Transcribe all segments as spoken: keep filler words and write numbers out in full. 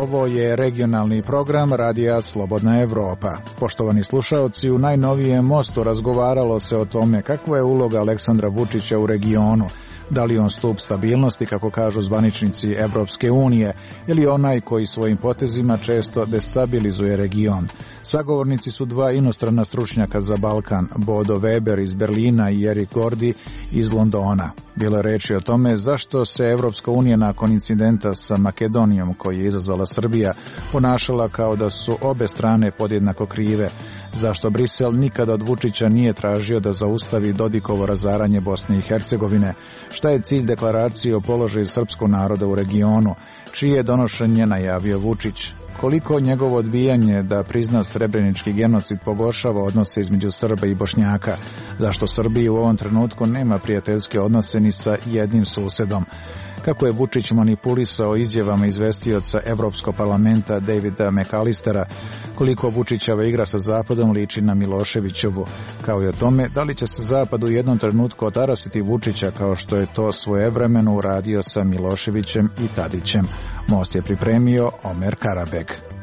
Ovo je regionalni program Radija Slobodna Evropa. Poštovani slušaoci, u najnovijem Mostu razgovaralo se o tome kakva je uloga Aleksandra Vučića u regionu. Da li on stup stabilnosti, kako kažu zvaničnici Evropske unije, ili onaj koji svojim potezima često destabilizuje region. Sagovornici su dva inostrana stručnjaka za Balkan, Bodo Weber iz Berlina i Erik Gordi iz Londona. Bilo je reči o tome zašto se Evropska unija nakon incidenta sa Makedonijom koji je izazvala Srbija ponašala kao da su obe strane podjednako krive, zašto Brisel nikada od Vučića nije tražio da zaustavi Dodikovo razaranje Bosne i Hercegovine, šta je cilj deklaracije o položaju srpskog naroda u regionu, čije je donošenje najavio Vučić, koliko njegovo odbijanje da prizna srebrenički genocid pogoršava odnose između Srba i Bošnjaka, zašto Srbija u ovom trenutku nema prijateljske odnose ni sa jednim susedom, kako je Vučić manipulisao izjavama izvestioca Evropskog parlamenta Davida McAllistera, koliko Vučićeva igra sa Zapadom liči na Miloševićevu, kao i o tome da li će se Zapad u jednom trenutku otarasiti Vučića kao što je to svojevremeno uradio sa Miloševićem i Tadićem. Most je pripremio Omer Karabek.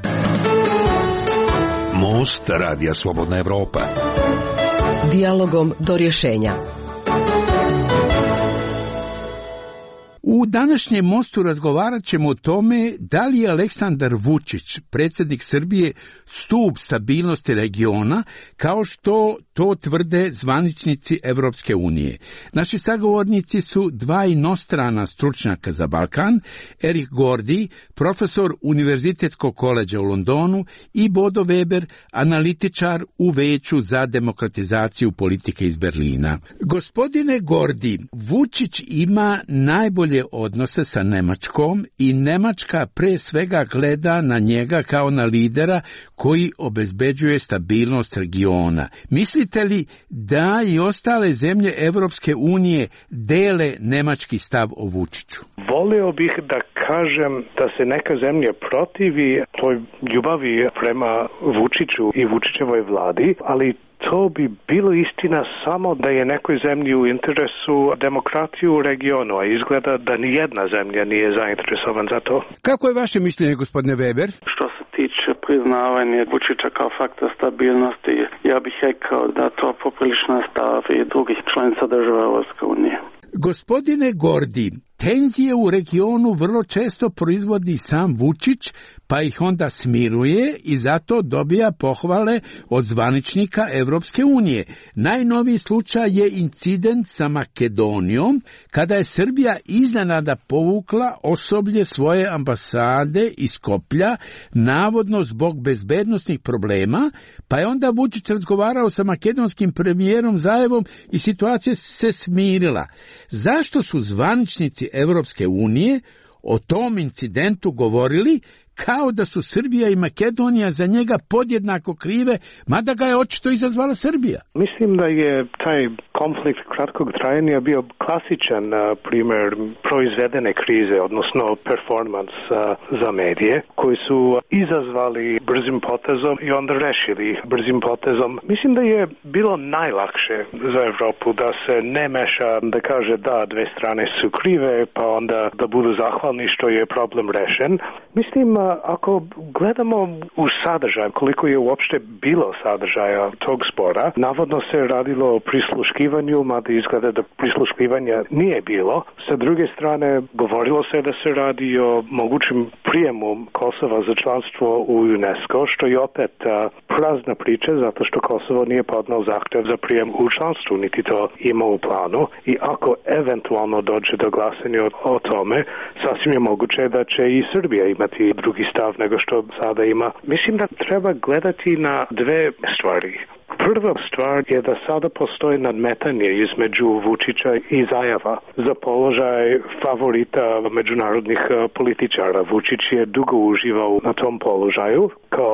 Most Radija Slobodna Evropa. Dijalogom do rješenja. U današnjem Mostu razgovarat ćemo o tome da li je Aleksandar Vučić, predsjednik Srbije, stup stabilnosti regiona, kao što to tvrde zvaničnici Evropske unije. Naši sagovornici su dva inostrana stručnjaka za Balkan, Erik Gordi, profesor Univerzitetskog koleđa u Londonu, i Bodo Weber, analitičar u Veću za demokratizaciju politike iz Berlina. Gospodine Gordi, Vučić ima najbolje odnose sa Nemačkom i Nemačka pre svega gleda na njega kao na lidera koji obezbeđuje stabilnost regiona. Mislite li da i ostale zemlje Evropske unije dele nemački stav o Vučiću? Volio bih da kažem da se neka zemlja protivi toj ljubavi prema Vučiću i Vučićevoj vladi, ali to bi bilo istina samo da je nekoj zemlji u interesu demokratiju u regionu, a izgleda da ni jedna zemlja nije zainteresovan za to. Kako je vaše mišljenje, gospodine Weber? Što se tiče priznavanja Vučića kao faktor stabilnosti, ja bih rekao da to poprilično stav i drugih članica država Evropske unije. Gospodine Gordi, tenzije u regionu vrlo često proizvodi sam Vučić, pa ih onda smiruje i zato dobija pohvale od zvaničnika Evropske unije. Najnoviji slučaj je incident sa Makedonijom, kada je Srbija iznenada povukla osoblje svoje ambasade iz Skoplja, navodno zbog bezbednosnih problema, pa je onda Vučić razgovarao sa makedonskim premijerom Zajevom i situacija se smirila. Zašto su zvaničnici Evropske unije o tom incidentu govorili kao da su Srbija i Makedonija za njega podjednako krive, mada ga je očito izazvala Srbija? Mislim da je taj konflikt kratkog trajanja bio klasičan primjer proizvedene krize, odnosno performance za medije, koji su izazvali brzim potezom i onda rešili brzim potezom. Mislim da je bilo najlakše za Evropu da se ne meša, da kaže da dve strane su krive, pa onda da budu zahvalni što je problem rešen. Mislim, ako gledamo u sadržaj, koliko je uopšte bilo sadržaja tog spora, navodno se radilo o prisluškivanju, mada izgleda da prisluškivanja nije bilo. Sa druge strane, govorilo se da se radi o mogućim prijemu Kosova za članstvo u UNESCO, što je opet a, prazna priča, zato što Kosovo nije podneo zahtev za prijem u članstvu, niti to ima u planu. I ako eventualno dođe do glasanja o, o tome, sasvim je moguće da će i Srbija imati drugi stav nego što sada ima. Mislim da treba gledati na dve stvari. Prva stvar je da sada postoji nadmetanje između Vučića i Zajeva za položaj favorita međunarodnih političara. Vučić je dugo uživao na tom položaju kao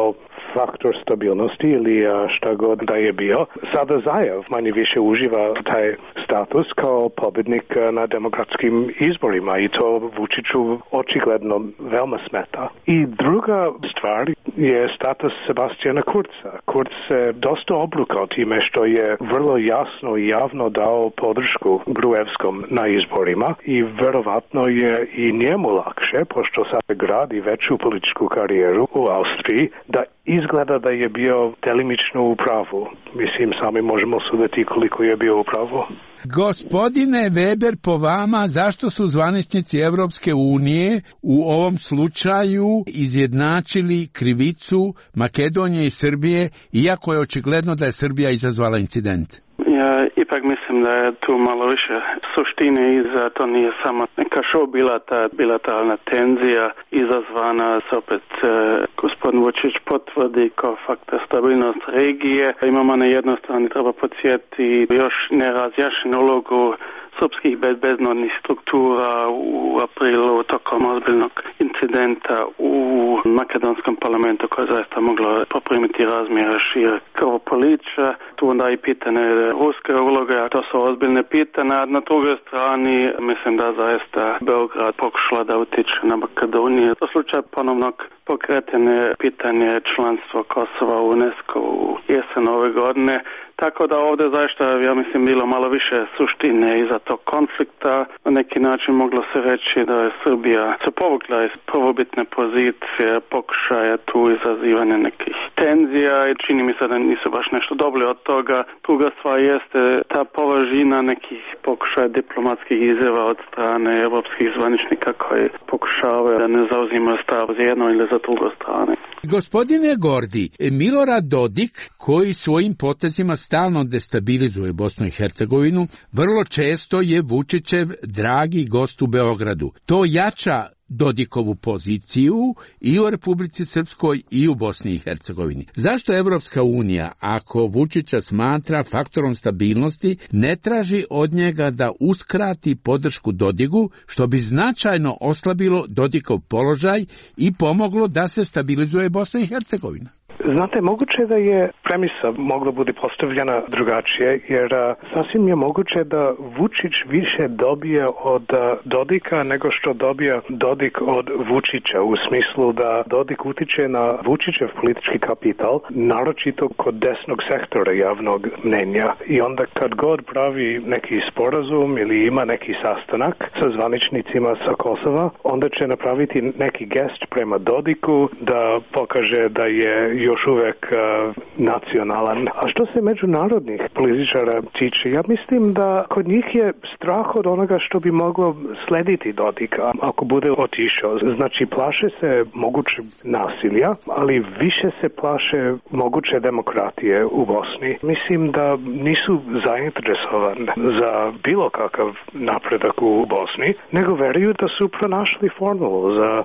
faktor stabilnosti ili šta god da je bio. Sada Zajev manje više uživa taj status kao pobjednik na demokratskim izborima i to Vučiću očigledno veoma smeta. I druga stvar je status Sebastijana Kurza. Kurz se dosta obrukao time što je vrlo jasno i javno dao podršku Gruevskom na izborima i verovatno je i njemu lakše, pošto sad gradi veću političku karijeru u Austriji, da izgleda da je bio delimično u pravu. Mislim, sami možemo suditi koliko je bio u pravu. Gospodine Weber, po vama, zašto su zvaničnici Evropske unije u ovom slučaju izjednačili krivicu Makedonije i Srbije, iako je očigledno da je Srbija izazvala incident? Ja ipak mislim da je tu malo više suštine iza, to nije samo neka show, bila ta bilateralna tenzija izazvana, se opet e, gospodin Vučić potvrdi kao faktor stabilnost regije. Imamo na jednoj strani, treba podsjetiti, još nerazjašnjenu ulogu srpskih bezbednodnih struktura u aprilu tokom ozbiljnog incidenta u makedonskom parlamentu koje zaista moglo poprimiti razmjere šire krvoprolića. Tu onda i pitanje ruske uloge, a to su ozbiljne pitanja. Na drugoj strani mislim da zaista Beograd pokušala da utiče na Makedoniju. To slučaj ponovnog pokretanje pitanje članstva Kosova u UNESCO u jesen ove godine. Tako da ovdje zaista, ja mislim, bilo malo više suštine iza tog konflikta. Na neki način moglo se reći da je Srbija se povukla iz prvobitne pozicije, pokušaja tu izazivanja nekih tenzija i čini mi se da nisu baš nešto dobili od toga. Druga stvar jeste ta považina nekih pokušaja diplomatskih izjava od strane evropskih zvaničnika koji pokušavaju da ne zauzimaju stav za jedno ili za drugo strane. Gospodine Gordi, Milorad Dodik, koji svojim potezima stalno destabilizuje Bosnu i Hercegovinu, vrlo često je Vučićev dragi gost u Beogradu. To jača Dodikovu poziciju i u Republici Srpskoj i u Bosni i Hercegovini. Zašto Evropska unija, ako Vučića smatra faktorom stabilnosti, ne traži od njega da uskrati podršku Dodigu, što bi značajno oslabilo Dodikov položaj i pomoglo da se stabilizuje Bosna i Hercegovina? Znate, moguće da je premisa mogla bude postavljena drugačije, jer a, sasvim je moguće da Vučić više dobije od a, Dodika nego što dobija Dodik od Vučića, u smislu da Dodik utiče na Vučićev politički kapital, naročito kod desnog sektora javnog mnenja. I onda kad god pravi neki sporazum ili ima neki sastanak sa zvaničnicima sa Kosova, onda će napraviti neki gest prema Dodiku da pokaže da je još uvek uh, nacionalan. A što se međunarodnih političara tiče, ja mislim da kod njih je strah od onoga što bi moglo slediti Dodika ako bude otišao. Znači, plaše se moguće nasilja, ali više se plaše moguće demokratije u Bosni. Mislim da nisu zainteresovani za bilo kakav napredak u Bosni, nego veruju da su pronašli formulu za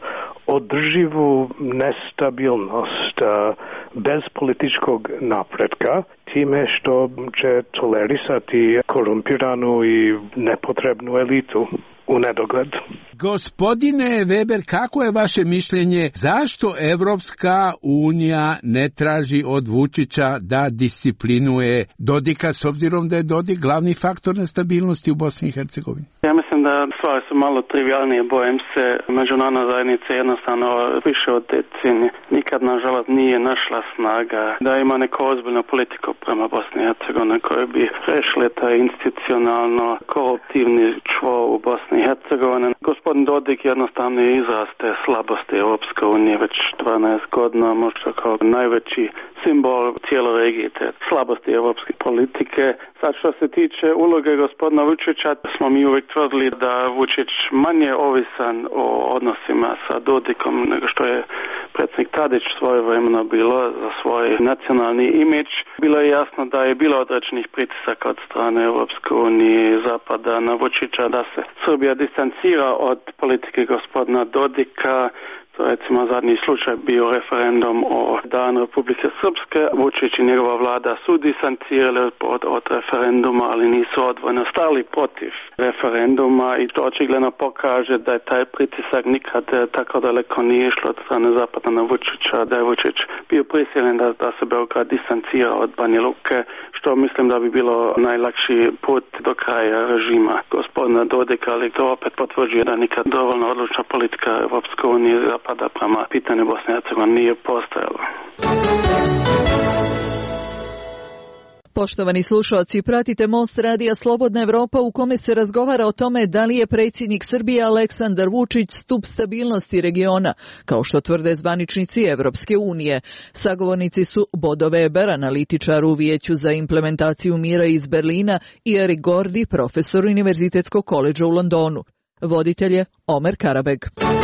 održivu nestabilnost bez političkog napretka, time što će tolerisati korumpiranu i nepotrebnu elitu u nedogled. Gospodine Weber, kako je vaše mišljenje, zašto Evropska unija ne traži od Vučića da disciplinuje Dodika, s obzirom da je Dodik glavni faktor nestabilnosti u Bosni i Hercegovini? Ja mislim da stvari su malo trivialnije, bojim se. Međunarodna zajednica jednostavno više od decenije nikad, nažalost, nije našla snaga da ima neku ozbiljnu politiku prema Bosni i Hercegovini koji bi rešili taj institucionalno koruptivni čvor u Bosni i Hercegovini. Gospodin Dodik jednostavno je izraz te slabosti Europske unije već dvanaest godina, možda kao najveći simbol cijele regije te slabosti europske politike. Sad što se tiče uloge gospodina Vučića, smo mi uvijek tvrdili da Vučić manje ovisan o odnosima sa Dodikom nego što je predsjednik Tadić svojevremeno bilo za svoj nacionalni imidž. Bilo je jasno da je bilo određenih pritisaka od strane Europske unije i Zapada na Vučića da se Srbija distancira od politike gospodina Dodika. recimo zadnji slučaj bio referendum o Dan Republike Srpske. Vučić i njegova vlada su distancirali od, od referenduma, ali nisu odvojno stali protiv referenduma i to očigledno pokaže da je taj pritisak nikad tako daleko nije išlo od strane Zapada na Vučića, da je Vučić bio prisiljen da, da se Beograd distancira od Banja Luke, što mislim da bi bilo najlakši put do kraja režima gospodina Dodika, ali to opet potvrđuje da nikad dovoljno odlučna politika Evropske unije Zapada prema pitanju Bosne i Hercegovine nije postojala. Poštovani slušalci, pratite Most radija Slobodna Evropa u kome se razgovara o tome da li je predsjednik Srbije Aleksandar Vučić stup stabilnosti regiona, kao što tvrde zvaničnici Evropske unije. Sagovornici su Bodo Weber, analitičar u Vijeću za implementaciju mira iz Berlina, i Erik Gordi, profesor Univerzitetskog koledža u Londonu. Voditelj je Omer Karabeg.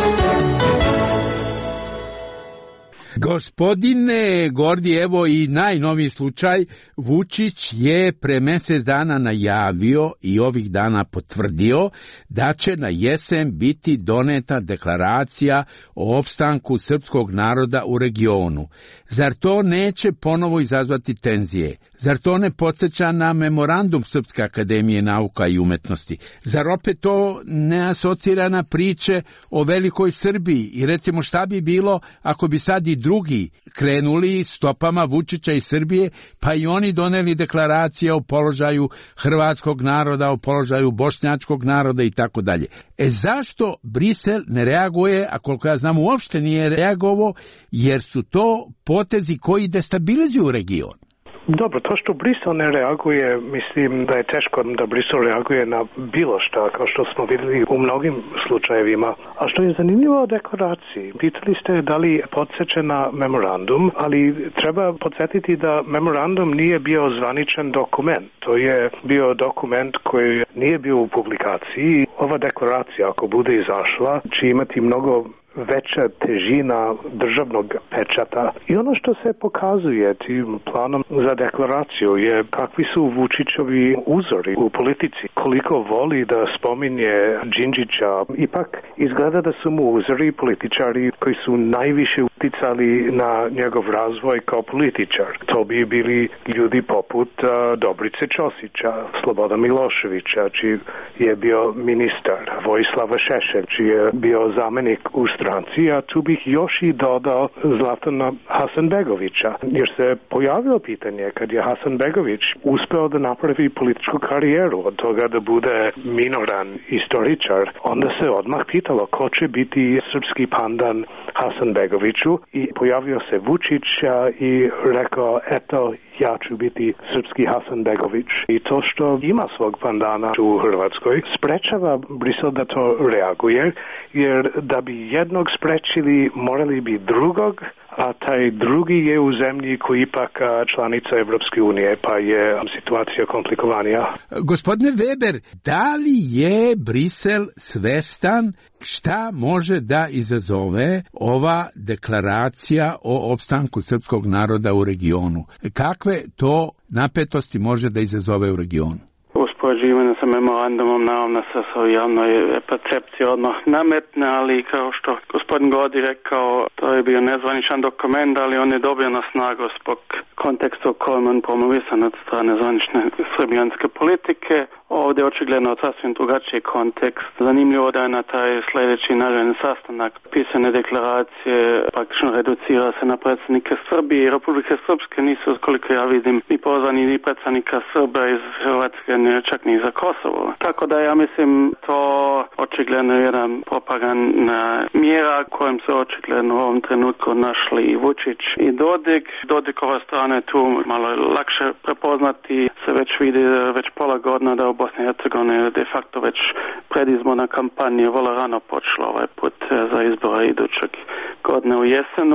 Gospodine Gordi, evo i najnoviji slučaj. Vučić je pre mjesec dana najavio i ovih dana potvrdio da će na jesen biti doneta deklaracija o opstanku srpskog naroda u regionu. Zar to neće ponovo izazvati tenzije? Zar to ne podsjeća na memorandum Srpske akademije nauka i umetnosti? Zar opet to ne asocira na priče o velikoj Srbiji? I recimo šta bi bilo ako bi sad i drugi krenuli stopama Vučića i Srbije, pa i oni doneli deklaracije o položaju hrvatskog naroda, o položaju bošnjačkog naroda i tako dalje. E zašto Brisel ne reaguje, a koliko ja znam uopšte nije reagovao, jer su to potezi koji destabilizuju region? Dobro, to što Brisel ne reaguje, mislim da je teško da Brisel reaguje na bilo šta, kao što smo vidjeli u mnogim slučajevima. A što je zanimljivo o deklaraciji, pitali ste da li podsjeća na memorandum, ali treba podsjetiti da memorandum nije bio zvaničan dokument. To je bio dokument koji nije bio u publikaciji. Ova deklaracija, ako bude izašla, će imati mnogo veća težina državnog pečata. I ono što se pokazuje tim planom za deklaraciju je kakvi su Vučićovi uzori u politici. Koliko voli da spominje Đinđića, ipak izgleda da su mu uzori političari koji su najviše uticali na njegov razvoj kao političar. To bi bili ljudi poput uh, Dobrice Ćosića, Sloboda Miloševića, čiji je bio ministar, Vojislava Šešelj, čiji je bio zamenik u stranci, a tu bih još i dodao Zlatana Hasanbegovića, jer se pojavilo pitanje kad je Hasanbegović uspeo da napravi političku karijeru od toga da bude minoran istoričar, onda se odmah pitalo ko će biti srpski pandan Hasanbegoviću i pojavio se Vučić i rekao eto ja ću biti srpski Hasanbegović. I to što ima svog pandana u Hrvatskoj sprečava Brisel da to reaguje, jer da bi jednog sprečili morali bi drugog, a taj drugi je u zemlji koji ipak članica Evropske unije, pa je situacija komplikovanija. Gospodine Weber, da li je Brisel svestan šta može da izazove ova deklaracija o opstanku srpskog naroda u regionu? Kakve to napetosti može da izazove u regionu? Uspoređivanje sa memorandumom naravno se sa javnoj percepciji odmah nametne, ali kao što gospodin Godi rekao, to je bio nezvaničan dokument, ali on je dobio na snagu zbog konteksta u kojem on promovisan od strane zvanične srbijanske politike. Ovdje je očigledno sasvim drugačiji kontekst. Zanimljivo da je na taj sljedeći naredni sastanak pisane deklaracije praktično reducira se na predsjednike Srbije i Republike Srpske. Nisu, koliko ja vidim, ni pozvani ni predsjednika Srba iz Hrvatske, čak ni za Kosovo. Tako da ja mislim to očigledno je jedan propagandna mjera kojom se očigledno u ovom trenutku našli i Vučić i Dodik. Dodikova strana je tu malo lakše prepoznati, se već vidi već pola godina da u Bosni i Hercegovini de facto već predizborna kampanja vrlo rano počela ovaj put za izbora idućeg godine u jesenu.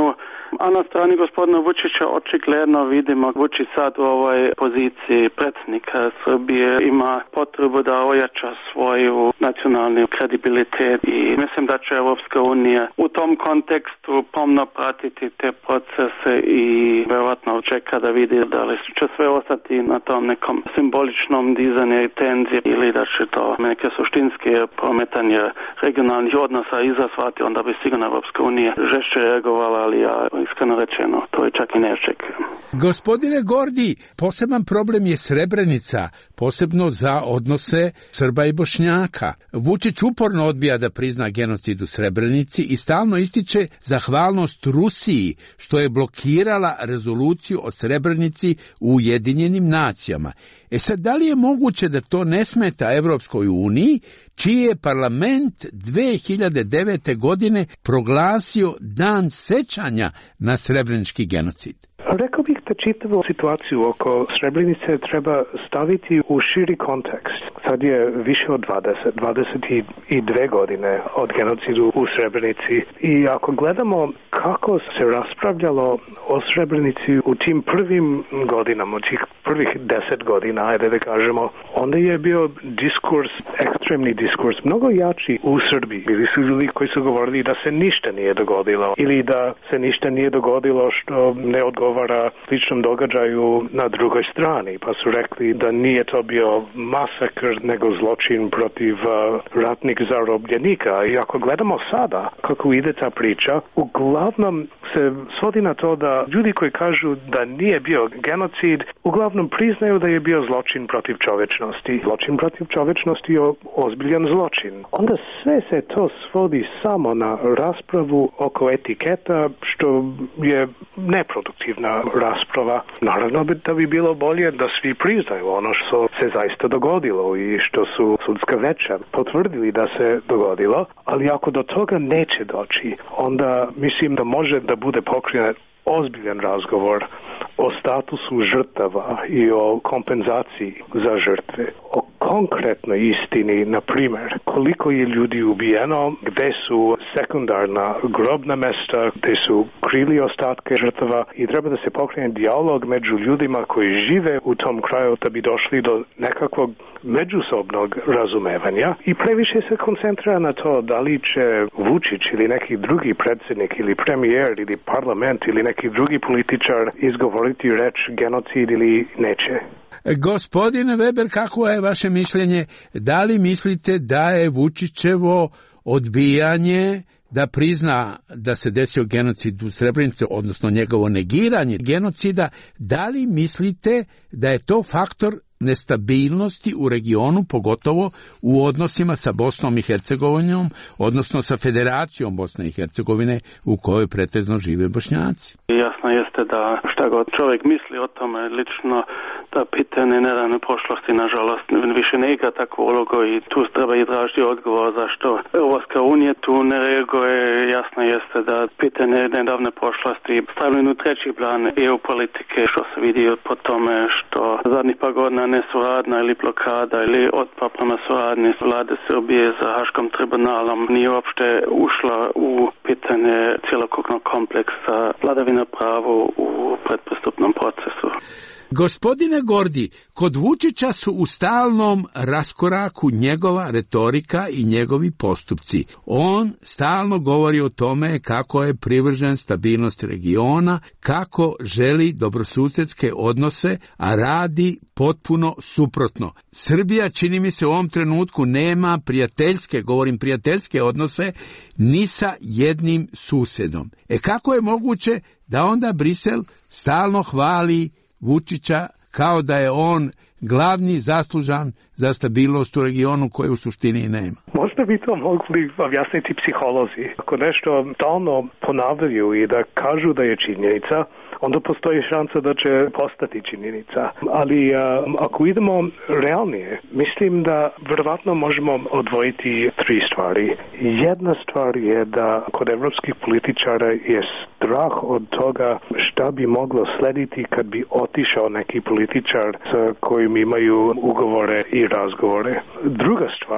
A na strani gospodina Vučića očigledno vidimo Vučić sad u ovoj poziciji predsjednika Srbije ima potrebu da ojača svoju nacionalni kredibilitet i mislim da će Evropska unija u tom kontekstu pomno pratiti te procese i vjerojatno čeka da vidi da li će sve ostati na tom nekom simboličnom dizanju tenzije ili da će to neke suštinske prometanje regionalnih odnosa izazvati, onda bi sigurno Evropska unija žešće reagovala, ali ja iskreno rečeno to je čak i ne očekujem. Gospodine Gordi, poseban problem je Srebrenica, posebno za odnose Srba i Bošnjaka. Vučić uporno odbija da prizna genocid u Srebrenici i stalno ističe zahvalnost Rusiji što je blokirala rezoluciju o Srebrenici u Ujedinjenim nacijama. E sad, da li je moguće da to ne smeta Evropskoj uniji, čiji je parlament dve hiljade devete. godine proglasio dan sećanja na srebrenički genocid? Rekao bih da čitavu situaciju oko Srebrenice treba staviti u širi kontekst. Sad je više od dvadeset, dvadeset dve godine od genocidu u Srebrenici i ako gledamo kako se raspravljalo o Srebrenici u tim prvim godinama, u tih prvih deset godina, ajde da kažemo, onda je bio diskurs, ekstremni diskurs, mnogo jači u Srbiji. Bili su ljudi koji su govorili da se ništa nije dogodilo ili da se ništa nije dogodilo što ne odgovara sličnom događaju na drugoj strani, pa su rekli da nije to bio masakr nego zločin protiv uh, ratnih zarobljenika. I ako gledamo sada kako ide ta priča, uglavnom se svodi na to da ljudi koji kažu da nije bio genocid, uglavnom priznaju da je bio zločin protiv čovečnosti. Zločin protiv čovečnosti je ozbiljan zločin. Onda sve se to svodi samo na raspravu oko etiketa, što je neproduktivna rasprava. Naravno da bi bilo bolje da svi priznaju ono što se zaista dogodilo i što su sudska veća potvrdili da se dogodilo, ali ako do toga neće doći, onda mislim da može da bude pokrenut ozbiljan razgovor o statusu žrtava i o kompenzaciji za žrtve, o konkretnoj istini, na primjer, koliko je ljudi ubijeno, gde su sekundarna grobna mesta, gde su krili ostatke žrtava i treba da se pokrene dijalog među ljudima koji žive u tom kraju da bi došli do nekakvog međusobnog razumevanja i previše se koncentrira na to da li će Vučić ili neki drugi predsjednik ili premijer ili parlament ili neki drugi političar izgovoriti reč genocid ili neće. Gospodine Weber, kako je vaše mišljenje? Da li mislite da je Vučićevo odbijanje da prizna da se desio genocid u Srebrenici, odnosno njegovo negiranje genocida, da li mislite da je to faktor nestabilnosti u regionu, pogotovo u odnosima sa Bosnom i Hercegovinom, odnosno sa Federacijom Bosne i Hercegovine u kojoj pretežno žive Bošnjaci? Jasno jeste da šta god čovjek misli o tome, lično da pitanje nedavne prošlosti nažalost više ne igra takvu ulogu i tu treba i tražiti odgovor zašto Europska unija tu ne reaguje. Jasno jeste da pitanje nedavne prošlosti stavljeno u treći plan E U politike, što se vidi po tome što zadnjih par godina nesuradna ili blokada ili otpor prema suradnji vlade Srbije za Haškom tribunalom nije uopšte ušla u pitanje cjelokupnog kompleksa vladavine prava u predpristupnom procesu. Gospodine Gordi, kod Vučića su u stalnom raskoraku njegova retorika i njegovi postupci. On stalno govori o tome kako je privržen stabilnosti regiona, kako želi dobrosusedske odnose, a radi potpuno suprotno. Srbija, čini mi se, u ovom trenutku nema prijateljske, govorim prijateljske odnose, ni sa jednim susedom. E kako je moguće da onda Brisel stalno hvali Vučića kao da je on glavni zaslužan za stabilnost u regionu koje u suštini nema? Možda bi to mogli objasniti psiholozi. Ako nešto stalno ponavljaju i da kažu da je činjenica, onda postoji šansa da će postati činjenica. Ali a, ako idemo realnije, mislim da vjerovatno možemo odvojiti tri stvari. Jedna stvar je da kod evropskih političara je strah od toga šta bi moglo slediti kad bi otišao neki političar sa kojim imaju ugovore i razgovore. Druga stvar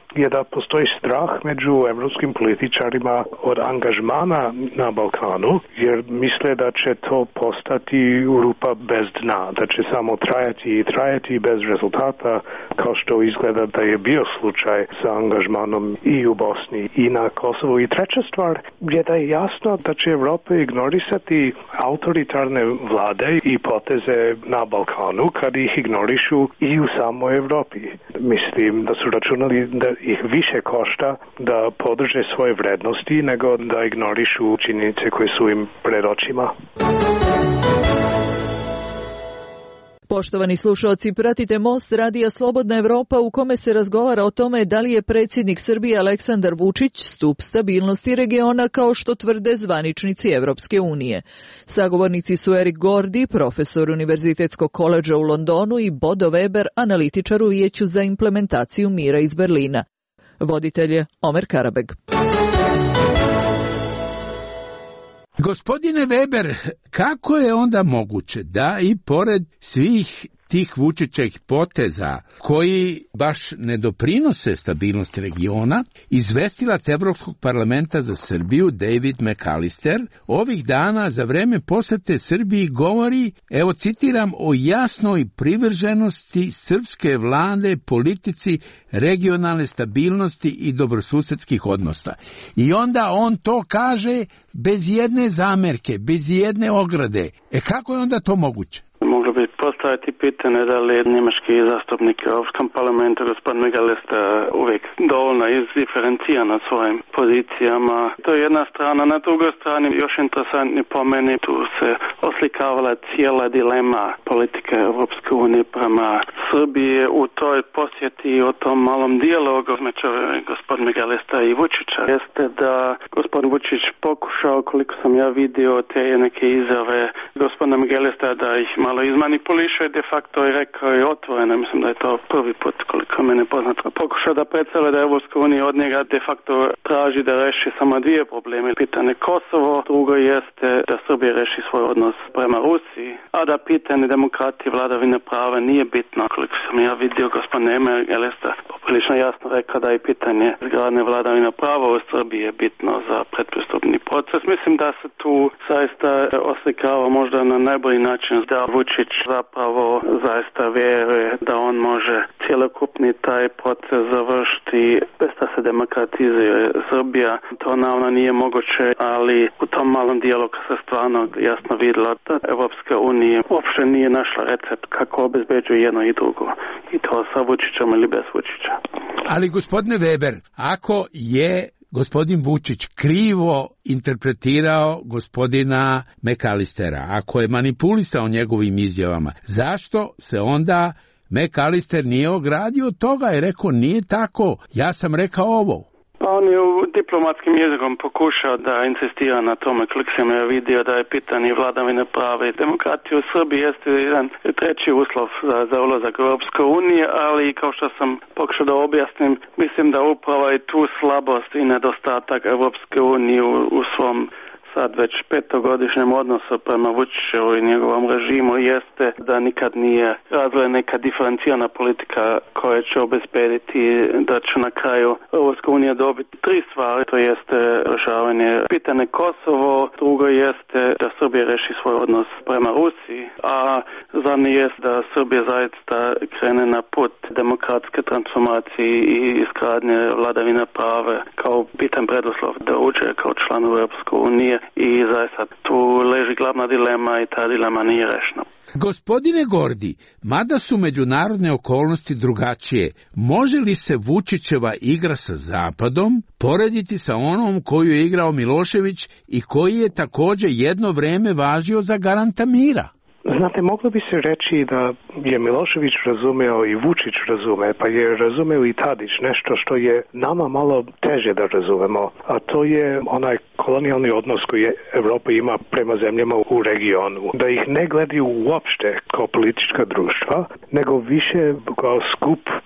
je da postoji strah među evropskim političarima od angažmana na Balkanu, jer misle da će to postati rupa bez dna, da će samo trajati i trajati bez rezultata, kao što izgleda da je bio slučaj sa angažmanom i u Bosni i na Kosovu. I treća stvar je da je jasno da će Evropa ignorisati autoritarne vlade i poteze na Balkanu kad ih ignorišu i u samoj Evropi. Mislim da su računali da ih više košta da podrže svoje vrednosti nego da ignorišu činjenice koje su im pred očima. Poštovani slušalci, pratite Most radija Slobodna Evropa u kome se razgovara o tome da li je predsjednik Srbije Aleksandar Vučić stup stabilnosti regiona kao što tvrde zvaničnici Evropske unije. Sagovornici su Erik Gordi, profesor Univerzitetskog koledža u Londonu i Bodo Weber, analitičar u Vijeću za implementaciju mira iz Berlina. Voditelj je Omer Karabeg. Gospodine Weber, kako je onda moguće da i pored svih tih Vučićevih poteza koji baš ne doprinose stabilnosti regiona, izvestilac Evropskog parlamenta za Srbiju David McAllister ovih dana za vreme posete Srbiji govori, evo citiram, o jasnoj privrženosti srpske vlade politici regionalne stabilnosti i dobrosusedskih odnosa. I onda on to kaže bez jedne zamerke, bez jedne ograde. E kako je onda to moguće? Moglo bi postaviti pitanje da li je njemački zastupnik u Europskom parlamentu, gospodin McAllister, uvijek dovoljno izdiferenciran na svojim pozicijama. To je jedna strana. Na drugoj strani, još interesantni po meni, tu se oslikavala cijela dilema politike Europske unije prema Srbiji u toj posjeti, o tom malom dijalogu između gospodin McAllistera i Vučića. Jeste da gospodin Vučić pokušao, koliko sam ja vidio, te neke izjave gospodina McAllistera da ih malo izmanipuliše, de facto je rekao i otvoreno, mislim da je to prvi put koliko mene poznato. Pokušao da predstavlja da Evropska unija od njega de facto traži da reši samo dvije probleme. Pitanje Kosovo, drugo jeste da Srbija reši svoj odnos prema Rusiji, a da pitanje demokratije, vladavine prava nije bitno. Koliko sam ja vidio, gospodin McAllister poprilično jasno rekao da je pitanje izgradnje vladavine prava u Srbiji je bitno za predpristupni proces. Mislim da se tu zaista oslikava možda na najbolji način da Vučić zapravo zaista vjeruje da on može cjelokupni taj proces završiti bez da se demokratizuje Srbija. To naravno nije moguće, ali u tom malom dijalogu se stvarno jasno vidjelo da Evropska unija uopće nije našla recept kako obezbeđuje jedno i drugo. I to sa Vučićem ili bez Vučića. Ali gospodine Weber, ako je gospodin Vučić krivo interpretirao gospodina McAllistera, ako je manipulisao njegovim izjavama, zašto se onda McAllister nije ogradio od toga i rekao nije tako, ja sam rekao ovo? On je u diplomatskim jezikom pokušao da insistira na tome, koliko sam ja vidio da je pitanje vladavine prava i demokratije u Srbiji jeste jedan treći uslov za, za ulazak u Europsku uniju, ali kao što sam pokušao da objasnim, mislim da upravo je tu slabost i nedostatak Europske unije u, u svom sad već petogodišnjem odnosu prema Vučiću i njegovom režimu jeste da nikad nije razvoja neka diferencijana politika koja će obezbediti da će na kraju Europska unija dobiti tri stvari, to jeste rješavanje pitanje Kosovo, drugo jeste da Srbija reši svoj odnos prema Rusiji, a zadnji jeste da Srbija zaista krene na put demokratske transformacije i izgradnje vladavine prava kao bitan preduslov da uđe kao član Europske unije. I zaista tu leži glavna dilema i ta dilema nije rešena. Gospodine Gordi, mada su međunarodne okolnosti drugačije, može li se Vučićeva igra sa Zapadom porediti sa onom koju je igrao Milošević i koji je također jedno vreme važio za garanta mira? Znate, moglo bi se reći da je Milošević razumeo i Vučić razume, pa je razumeo i Tadić nešto što je nama malo teže da razumemo, a to je onaj kolonijalni odnos koji Evropa ima prema zemljama u regionu. Da ih ne gledaju uopšte kao politička društva, nego više kao skup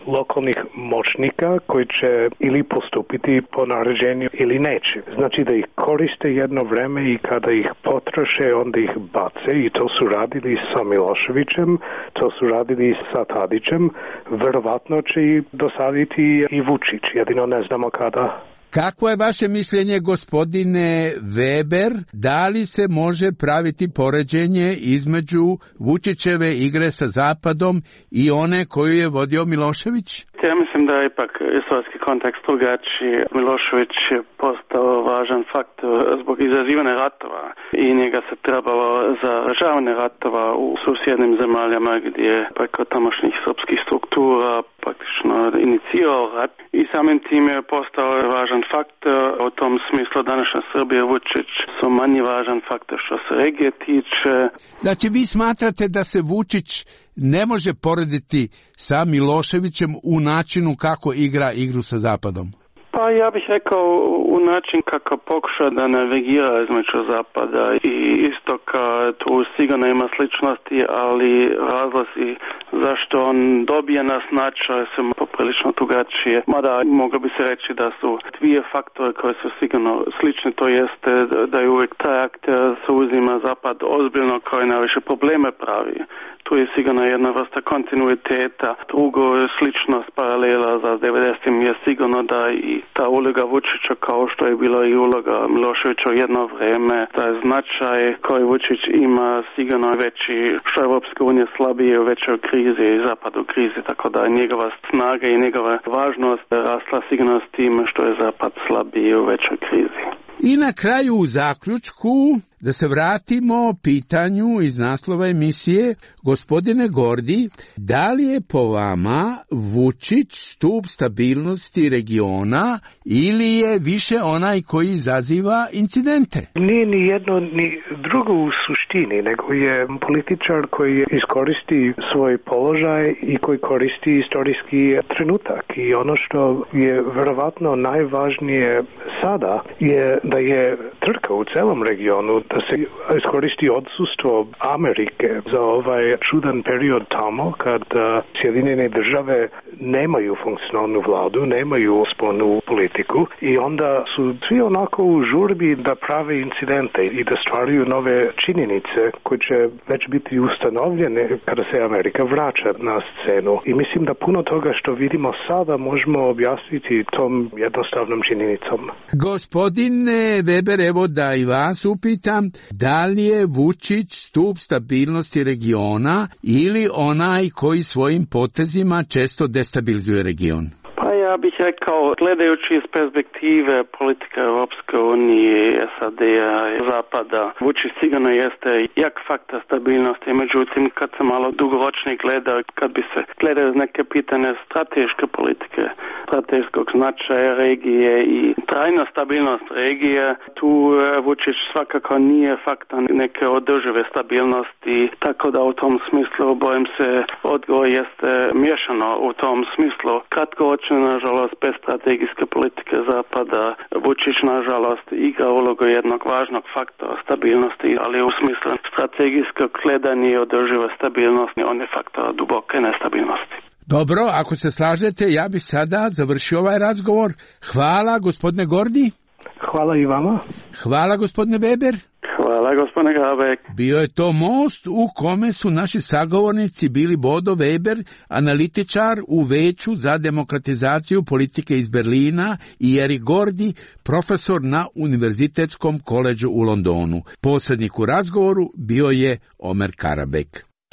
lokalnih moćnika koji će ili postupiti po naređenju ili neće. Znači da ih koriste jedno vreme i kada ih potroše, onda ih bace i to su radili sa Miloševićem, to su radili sa Tadićem, verovatno će i dosaditi i Vučić, jedino ne znamo kada. Kako je vaše mišljenje, gospodine Weber, da li se može praviti poređenje između Vučićeve igre sa Zapadom i one koju je vodio Milošević? Ja mislim da je ipak istorijski kontekst drugačiji. Milošević je postao važan faktor zbog izazivanja ratova i njega se trebalo za rješavanje ratova u susjednim zemaljama gdje preko tamošnjih srpskih struktura praktično inicirao rat i samim tim je postao važan faktor. U tom smislu današnja Srbija i Vučić su manji važan faktor što se regije tiče. Znači vi smatrate da se Vučić ne može porediti sa Miloševićem u načinu kako igra igru sa Zapadom? Pa ja bih rekao u način kako pokuša da navigira između Zapada i Istoka. Tu sigurno ima sličnosti, ali razlozi zašto on dobije na značaj su poprilično drugačije. Mada moglo bi se reći da su dvije faktore koje su sigurno slični, to jeste da je uvijek taj akter se uzima Zapad ozbiljno koji najviše probleme pravi. Tu je sigurno jedna vrsta kontinuiteta. Drugo, sličnost paralela za devedesetim je sigurno da i ta uloga Vučića kao što je bila i uloga Miloševića u jedno vrijeme, da je značaj koji Vučić ima sigurno veći, što je Europska unija slabije u većoj krizi i Zapad u krizi, tako da njegova snaga i njegova važnost rasla sigurno s tim što je Zapad slabiji u većoj krizi. I na kraju u zaključku da se vratimo pitanju iz naslova emisije, gospodine Gordi, da li je po vama Vučić stup stabilnosti regiona ili je više onaj koji izaziva incidente? Nije ni jedno ni drugo u suštini, nego je političar koji iskoristi svoj položaj i koji koristi istorijski trenutak. I ono što je verovatno najvažnije sada je da je trka u celom regionu, da se iskoristi odsustvo Amerike za ovaj čudan period tamo kad Sjedinjene države nemaju funkcionalnu vladu, nemaju spoljnu politiku i onda su svi onako u žurbi da prave incidente i da stvaraju nove činjenice koje će već biti ustanovljene kada se Amerika vraća na scenu. I mislim da puno toga što vidimo sada možemo objasniti tom jednostavnom činjenicom. Gospodine Weber, evo da i vas upitam, da li je Vučić stup stabilnosti regiona ili onaj koji svojim potezima često destabilizuje region? Pa ja bih rekao, gledajući iz perspektive politika Europske unije, S A D-a i Zapada, Vučić sigurno jeste jak faktor stabilnosti. Međutim, kad se malo dugoročnije gleda, kad bi se gledao iz neke pitanje strateške politike, strateškog značaja regije i trajna stabilnost regije, tu Vučić svakako nije faktor neke održive stabilnosti, tako da u tom smislu, bojim se, odgovor jeste miješano u tom smislu. Kratkoročno, nažalost, bez strategijske politike Zapada, Vučić, nažalost, igra ulogu jednog važnog faktora stabilnosti, ali u smislu strategijskog gledanja i održive stabilnosti, on je faktor duboke nestabilnosti. Dobro, ako se slažete, ja bih sada završio ovaj razgovor. Hvala, gospodine Gordi. Hvala i vama. Hvala, gospodine Weber. Hvala, gospodine Grabek. Bio je to most u kome su naši sagovornici bili Bodo Weber, analitičar u Veću za demokratizaciju politike iz Berlina, i Erik Gordi, profesor na Univerzitetskom koledžu u Londonu. Posrednik u razgovoru bio je Omer Karabek.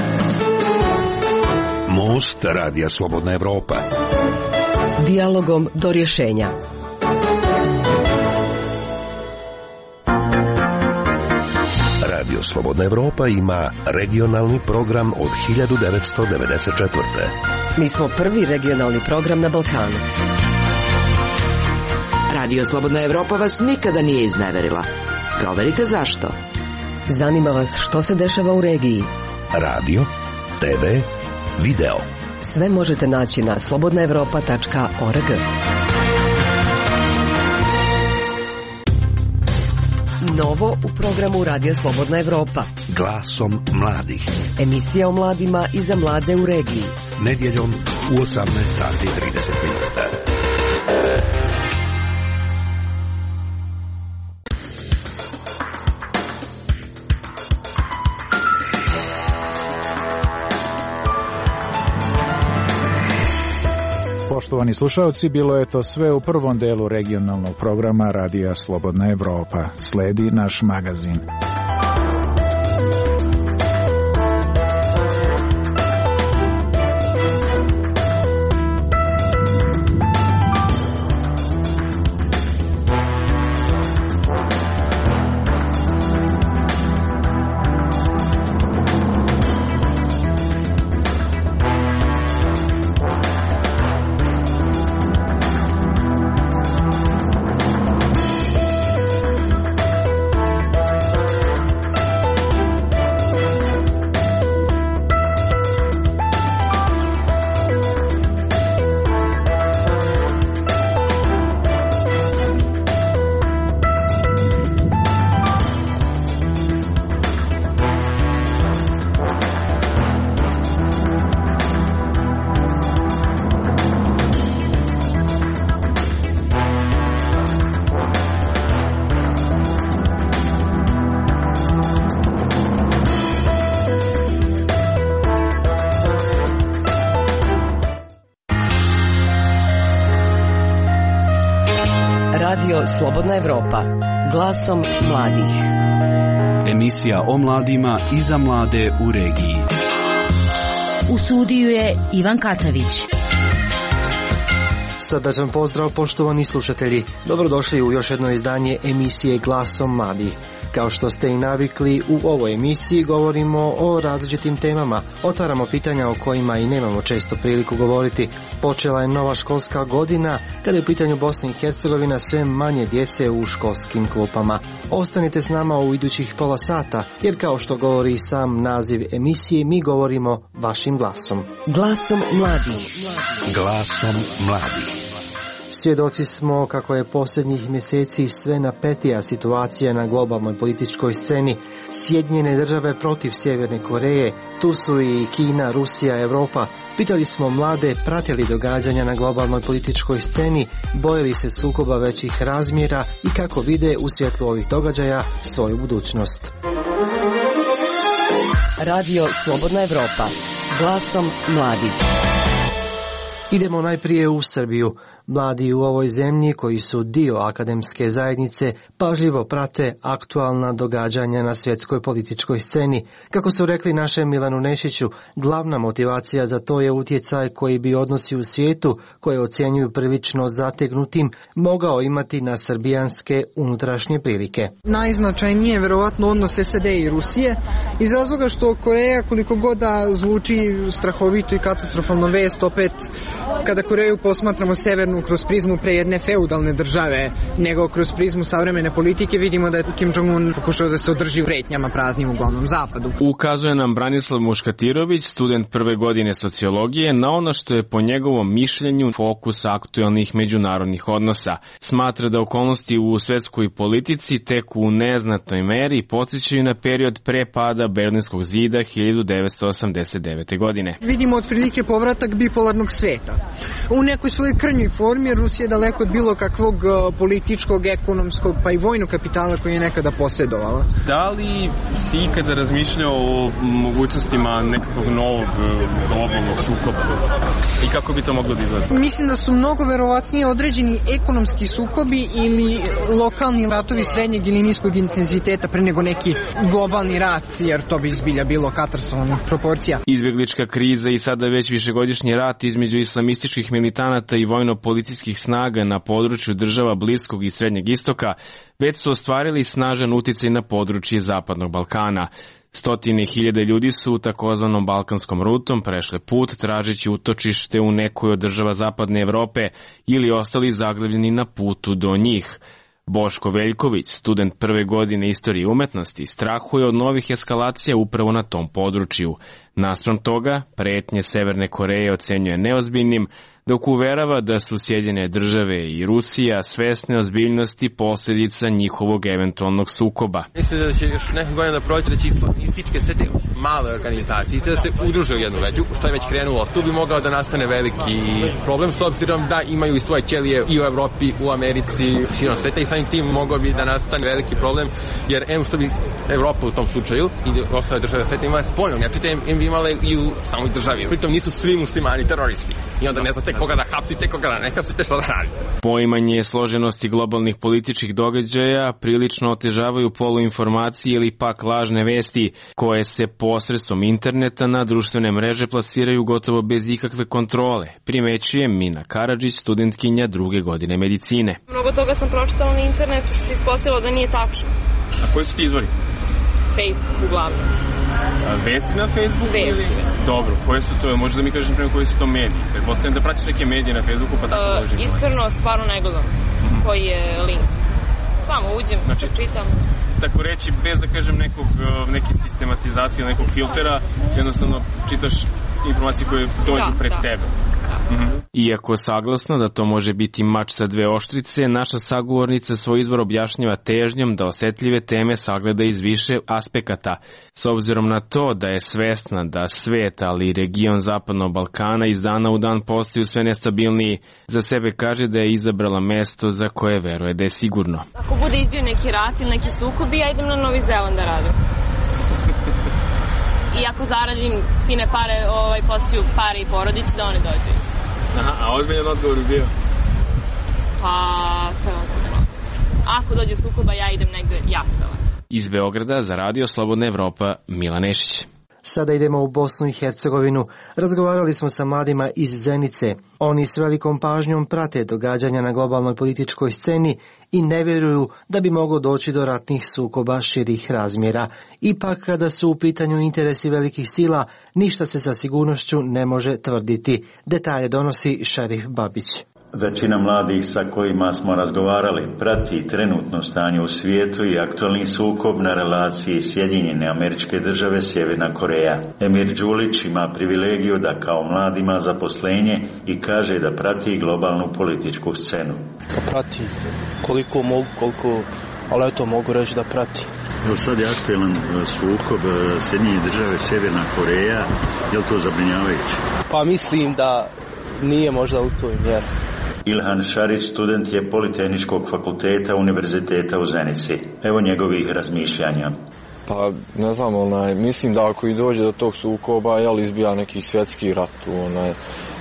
Most Radija Slobodna Evropa. Dijalogom do rješenja. Radio Slobodna Evropa ima regionalni program od hiljadu devetsto devedeset četvrte. Mi smo prvi regionalni program na Balkanu. Radio Slobodna Evropa vas nikada nije izneverila. Proverite zašto. Zanima vas što se dešava u regiji. Radio, te ve, video. Sve možete naći na slobodna evropa tačka org. Novo u programu Radija Slobodna Evropa. Glasom mladih. Emisija o mladima i za mlade u regiji. nedjeljom u osamnaest sati i trideset minuta. Poštovani slušalci, bilo je to sve u prvom delu regionalnog programa Radija Slobodna Evropa. Sledi naš magazin. Radio Slobodna Evropa, glasom mladih. Emisija o mladima i za mlade u regiji. U studiju je Ivan Katavić. Srdačan pozdrav, poštovani slušatelji. Dobrodošli u još jedno izdanje emisije Glasom mladih. Kao što ste i navikli, u ovoj emisiji govorimo o različitim temama. Otvaramo pitanja o kojima i nemamo često priliku govoriti. Počela je nova školska godina, kada je u pitanju Bosna i Hercegovina sve manje djece u školskim klupama. Ostanite s nama u idućih pola sata, jer kao što govori sam naziv emisije, mi govorimo vašim glasom. Glasom mladih. Glasom mladih. Svjedoci smo kako je posljednjih mjeseci sve napetija situacija na globalnoj političkoj sceni. Sjedinjene države protiv Sjeverne Koreje, tu su i Kina, Rusija, Europa. Pitali smo mlade, pratili događanja na globalnoj političkoj sceni, bojili se sukoba većih razmjera i kako vide u svjetlu ovih događaja svoju budućnost. Radio Slobodna Evropa, glasom mladih. Idemo najprije u Srbiju. Mladi u ovoj zemlji, koji su dio akademske zajednice, pažljivo prate aktualna događanja na svjetskoj političkoj sceni. Kako su rekli našem Milanu Nešiću, glavna motivacija za to je utjecaj koji bi odnosi u svijetu, koje ocjenjuju prilično zategnutim, mogao imati na srbijanske unutrašnje prilike. Najznačajnije je verovatno odnos S A D i Rusije, iz razloga što Koreja, koliko god da zvuči strahovito i katastrofalno vest, opet kada Koreju posmatramo severnu kroz prizmu pre jedne feudalne države, nego kroz prizmu savremene politike, vidimo da je Kim Jong-un pokušao da se održi u pretnjama praznim uglavnom zapadu. Ukazuje nam Branislav Muškatirović, student prve godine sociologije, na ono što je po njegovom mišljenju fokus aktualnih međunarodnih odnosa. Smatra da okolnosti u svetskoj politici tek u neznatnoj meri podsjećaju na period pre pada Berlinskog zida hiljadu devetsto osamdeset devete. godine. Vidimo otprilike povratak bipolarnog sveta. U nekoj svojoj krnjoj formi, jer Rusija je daleko od bilo kakvog političkog, ekonomskog pa i vojnog kapitala koji je nekada posjedovala. Da li si ikada razmišljao o mogućnostima nekakvog novog globalnog sukoba i kako bi to moglo da izgleda? Mislim da su mnogo verovatnije određeni ekonomski sukobi ili lokalni ratovi srednjeg ili niskog intenziteta pre nego neki globalni rat, jer to bi izbilja bilo katastrofalnih proporcija. Izbjeglička kriza i sada već višegodišnji rat između islamističkih militanata i vojno-policijskih snaga na području država Bliskog i Srednjeg istoka već su ostvarili snažan uticaj na područje Zapadnog Balkana. Stotine hiljade ljudi su takozvanom balkanskom rutom prešle put tražeći utočište u nekoj od država Zapadne Evrope ili ostali zaglavljeni na putu do njih. Boško Veljković, student prve godine istorije umetnosti, strahuje od novih eskalacija upravo na tom području. Naspram toga, pretnje Severne Koreje ocenjuje neozbiljnim, dok uverava da su Sjedinjene države i Rusija svesne ozbiljnosti posljedica njihovog eventualnog sukoba. Mislim da će još nekog godina da proći, da će islamističke sve te male organizacije da se udruže u jednu veću, što je već krenulo. Tu bi mogao da nastane veliki problem, s obzirom da imaju i svoje ćelije i u Evropi, u Americi, širom sveta, i samim tim mogao bi da nastane veliki problem, jer em što bi Evropa u tom slučaju i ostale države sveta imale spoljnog neprijatelja, em bi imale i u samoj državi. Pritom nisu svi muslimani teroristi. I onda ne znate koga da hapsite, koga da ne hapsite, što da radi. Poimanje složenosti globalnih političkih događaja prilično otežavaju poluinformacije ili pak lažne vesti koje se posredstvom interneta na društvene mreže plasiraju gotovo bez ikakve kontrole, primećuje Mina Karadžić, studentkinja druge godine medicine. Mnogo toga sam pročitala na internetu što se ispostavilo da nije tačno. A koji su ti izvori? Facebook uglavnom. A vesti na Facebooku? Vesti. Ili... Dobro, koje su to? Možda da mi kažeš prema koji su to mediji? Pretpostavljam da pratiš neke medije na Facebooku pa tako dođem. Uh, iskreno, stvarno ne gledam mm-hmm. koji je link. Samo uđem, znači, čitam. Tako reći, bez da kažem nekog, neke sistematizacije, nekog filtera, jednostavno čitaš informacije koje dođu da, pred da. tebe. Mm-hmm. Iako saglasno da to može biti mač sa dve oštrice, naša sagovornica svoj izvor objašnjava težnjom da osetljive teme sagleda iz više aspekata. S obzirom na to da je svesna da svet, ali i region Zapadnog Balkana iz dana u dan postaju sve nestabilniji, za sebe kaže da je izabrala mesto za koje veruje da je sigurno. Ako bude izbio neki rat ili neki sukob, ja idem na Novi Zeland da radim. I ako zaradim fine pare, ovaj, posliju pare i porodici da oni dođu. Aha, a ozbiljan odgovor je bio? Pa, to je ozbiljan. Ako dođe sukoba, ja idem negde jahtala. Iz Beograda za Radio Slobodna Evropa, Milan Nešić. Sada idemo u Bosnu i Hercegovinu. Razgovarali smo sa mladima iz Zenice. Oni s velikom pažnjom prate događanja na globalnoj političkoj sceni i ne vjeruju da bi moglo doći do ratnih sukoba širih razmjera. Ipak, kada su u pitanju interesi velikih sila, ništa se sa sigurnošću ne može tvrditi. Detalje donosi Šerif Babić. Većina mladih sa kojima smo razgovarali prati trenutno stanje u svijetu i aktualni sukob na relaciji Sjedinjene Američke Države Sjeverna Koreja. Emir Đulić ima privilegiju da kao mlad ima zaposlenje i kaže da prati globalnu političku scenu. Pa prati koliko mogu, koliko, ali eto mogu reći da prati. Evo sad je aktualan sukob Sjedinjene Države Sjeverna Koreja, je li to zabrinjavajuće? Pa mislim da nije možda u toj mjeri. Ilhan Šarić, student je Politehničkog fakulteta Univerziteta u Zenici. Evo njegovih razmišljanja. Pa ne znam, onaj, mislim da ako i dođe do tog sukoba, jel izbija neki svjetski rat. Onaj.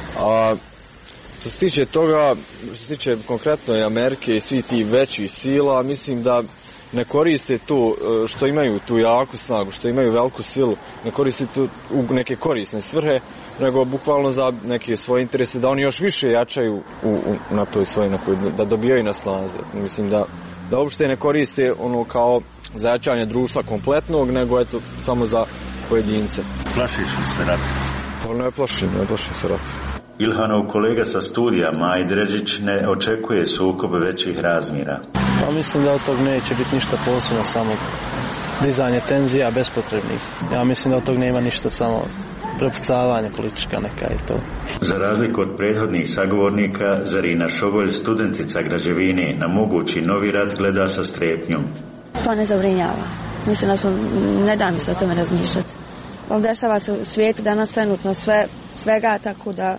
A što se tiče toga, što se tiče konkretno i Amerike i svi ti veći sila, mislim da ne koriste tu, što imaju tu jaku snagu, što imaju veliku silu, ne koriste tu u neke korisne svrhe, nego bukvalno za neke svoje interese, da oni još više jačaju u, u, na toj svojoj, da dobijaju na snazi. Mislim da, da uopšte ne koriste ono kao za jačanje društva kompletnog, nego eto samo za pojedince. Plašiš li se rata? Pa ne plašim, ne plašim se rata. Ilhanov kolega sa studija Maj Dređić ne očekuje sukob većih razmjera. Pa mislim da od tog neće biti ništa posebno, samo dizanje tenzija bespotrebnih. Ja mislim da od tog nema ništa, samo prepucavanje politička neka i to. Za razliku od prethodnih sagovornika, Zarina Šogolj, studentica građevine, na mogući novi rat gleda sa strepnjom. To ne zabrinjava. Mislim da sam, ne da mi se o tome razmišljati. Dešava se u svijetu danas trenutno sve, svega, tako da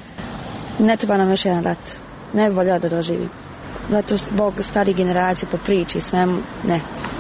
ne treba nam još jedan rat. Ne bi voljela da doživim. Zato zbog starih generacija po priči svemu, ne.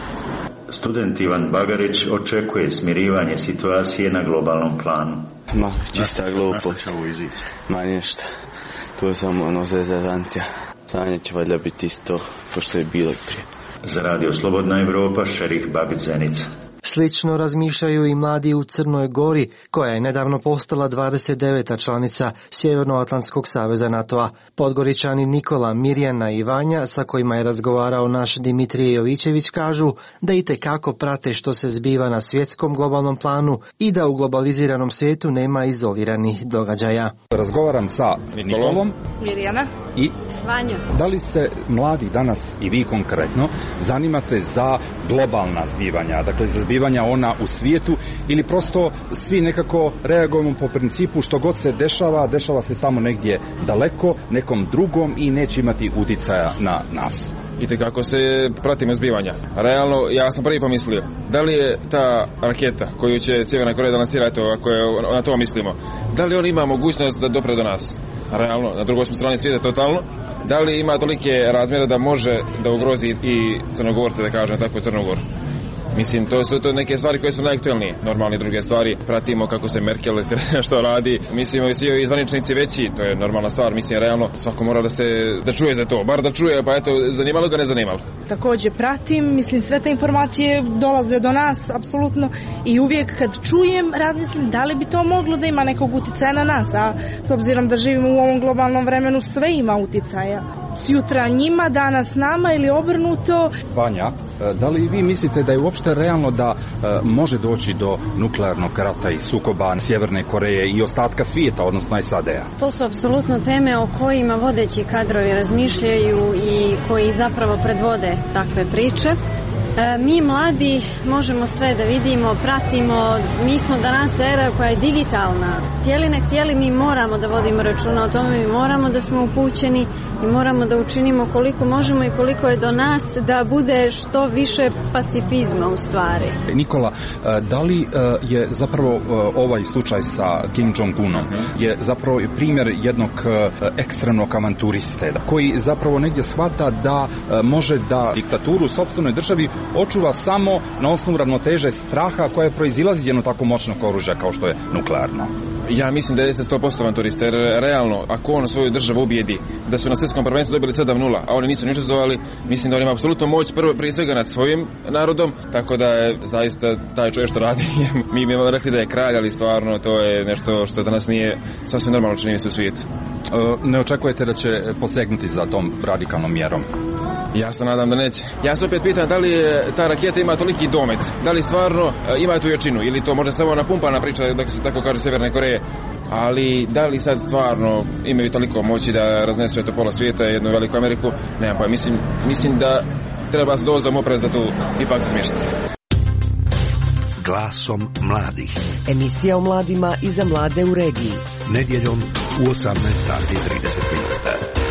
Student Ivan Bagarić očekuje smirivanje situacije na globalnom planu. Ma, čista glupost. Ma ništa. To je samo ono zezancija. Stanje će valjda biti isto ko što je bilo i prije. Za Radio Slobodna Evropa, Šerif Babić, Zenica. Slično razmišljaju i mladi u Crnoj Gori, koja je nedavno postala dvadeset deveta članica Sjevernoatlantskog saveza NATO-a. Podgoričani Nikola, Mirjana i Vanja, sa kojima je razgovarao naš Dimitrije Jovićević, kažu da itekako prate što se zbiva na svjetskom globalnom planu i da u globaliziranom svijetu nema izoliranih događaja. Razgovaram sa Nikolom, Mirjana i Vanja. Da li ste mladi danas i vi konkretno zanimate za globalna zbivanja, dakle za zbivanja zbivanja ona u svijetu, ili prosto svi nekako reagujemo po principu što god se dešava, dešava se tamo negdje daleko, nekom drugom i neće imati uticaja na nas. I kako se pratimo zbivanja. Realno, ja sam prvi pomislio, da li je ta raketa koju će Sjeverna Koreja da lansira, eto, ako je na to mislimo, da li on ima mogućnost da dopre do nas? Realno, na drugoj smo strani svijeta totalno. Da li ima tolike razmjere da može da ugrozi i Crnogorce, da kažem tako, Crnogor? Mislim, to su to neke stvari koje su najaktuelnije. Normalne druge stvari, pratimo kako se Merkel što radi. Mislim, i svi zvaničnici veći, to je normalna stvar. Mislim, realno, svako mora da se, da čuje za to. Bar da čuje, pa eto, zanimalo ga, ne zanimalo. Također pratim, mislim, sve te informacije dolaze do nas, apsolutno. I uvijek kad čujem, razmislim da li bi to moglo da ima nekog uticaja na nas. A s obzirom da živimo u ovom globalnom vremenu, sve ima uticaja. Sutra njima, danas nama ili obrnuto. Vanja, da li vi mislite da je uopšte realno da e, može doći do nuklearnog rata i sukoba Sjeverne Koreje i ostatka svijeta, odnosno S A D-a? To su apsolutno teme o kojima vodeći kadrovi razmišljaju i koji zapravo predvode takve priče. E, mi mladi možemo sve da vidimo, pratimo, mi smo danas era koja je digitalna. Htjeli ne htjeli, mi moramo da vodimo računa o tome, mi moramo da smo upućeni i moramo da učinimo koliko možemo i koliko je do nas da bude što više pacifizma u stvari. Nikola, da li je zapravo ovaj slučaj sa Kim Jong-unom je zapravo primjer jednog ekstremnog avanturiste koji zapravo negdje shvata da može da diktaturu u sopstvenoj državi očuva samo na osnovu ravnoteže straha koja je proizilazi jedno tako moćnog oružja kao što je nuklearno? Ja mislim da jeste sto posto avanturista, jer realno, ako on svoju državu ubijedi da su na svjetskom prvenstvu dobili sedam nula, a oni nisu ni učestvovali, mislim da on ima apsolutno moć prvo prije svega nad svojim narodom, tako da je zaista taj čovjek što radi, mi bi imali rekli da je kralj, ali stvarno to je nešto što danas nije sasvim normalno, čini mi se, u svijetu. Ne očekujete da će posegnuti za tom radikalnom mjerom? Ja se nadam da neće. Ja se opet pitam da li ta raketa ima toliki domet, da li stvarno ima tu jačinu, ili to možda samo napumpana priča, da se tako kaže, Sjeverne Koreje, ali da li sad stvarno imaju toliko moći da raznesu eto pola svijeta, jednu veliku Ameriku, nemam pojma. Mislim, mislim da treba s dozom opreza tu ipak smještiti. Glasom mladih. Emisija o mladima i za mlade u regiji. Nedjeljom u osamnaest sati i trideset minuta.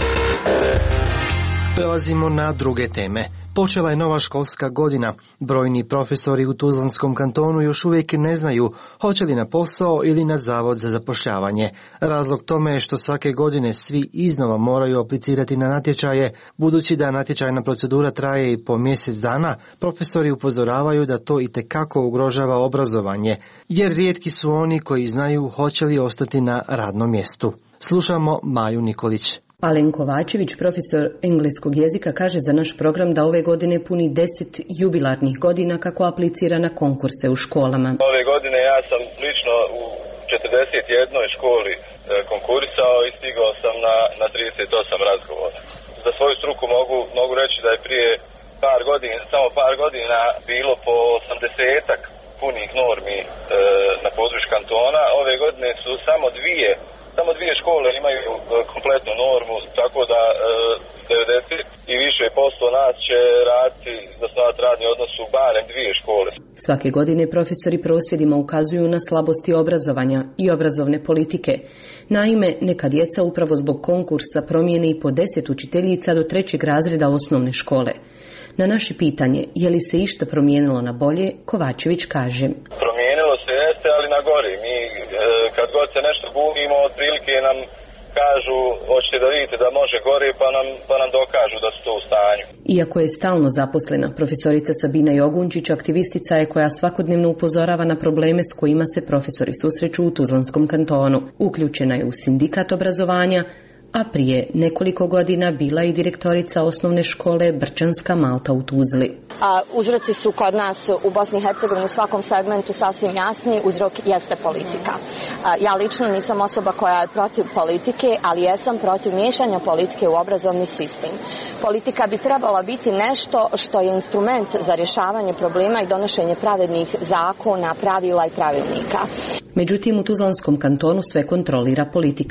Prelazimo na druge teme. Počela je nova školska godina. Brojni profesori u Tuzlanskom kantonu još uvijek ne znaju hoće li na posao ili na zavod za zapošljavanje. Razlog tome je što svake godine svi iznova moraju aplicirati na natječaje. Budući da natječajna procedura traje i po mjesec dana, profesori upozoravaju da to itekako ugrožava obrazovanje, jer rijetki su oni koji znaju hoće li ostati na radnom mjestu. Slušamo Maju Nikolić. Alen Kovačević, profesor engleskog jezika, kaže za naš program da ove godine puni deset jubilarnih godina kako aplicira na konkurse u školama. Ove godine ja sam lično u četrdeset jednoj školi konkurisao i stigao sam na, na trideset osam razgovora. Za svoju struku mogu, mogu reći da je prije par godina, samo par godina bilo po osamdesetak punih normi e, na području kantona. Ove godine su samo dvije Samo dvije škole imaju kompletnu normu, tako da e, devedeset i više posto nas će raditi, zasnovati radni odnos u barem dvije škole. Svake godine profesori prosvjedima ukazuju na slabosti obrazovanja i obrazovne politike. Naime, neka djeca upravo zbog konkursa promijene i po deset učiteljica do trećeg razreda osnovne škole. Na naše pitanje je li se išta promijenilo na bolje, Kovačević kaže: Promijenilo se jeste, ali na gori. Mi e, kad god se nešto bunimo, otprilike nam kažu, hoćete da vidite da može gore, pa nam, pa nam dokažu da su to u stanju. Iako je stalno zaposlena, profesorica Sabina Jogunčić aktivistica je koja svakodnevno upozorava na probleme s kojima se profesori susreću u Tuzlanskom kantonu. Uključena je u sindikat obrazovanja, a prije nekoliko godina bila i direktorica osnovne škole Brčanska Malta u Tuzli. A, uzroci su kod nas u Bosni i Hercegovini u svakom segmentu sasvim jasni, uzrok jeste politika. A, ja lično nisam osoba koja je protiv politike, ali jesam protiv miješanja politike u obrazovni sistem. Politika bi trebala biti nešto što je instrument za rješavanje problema i donošenje pravednih zakona, pravila i pravilnika. Međutim, u Tuzlanskom kantonu sve kontrolira politika.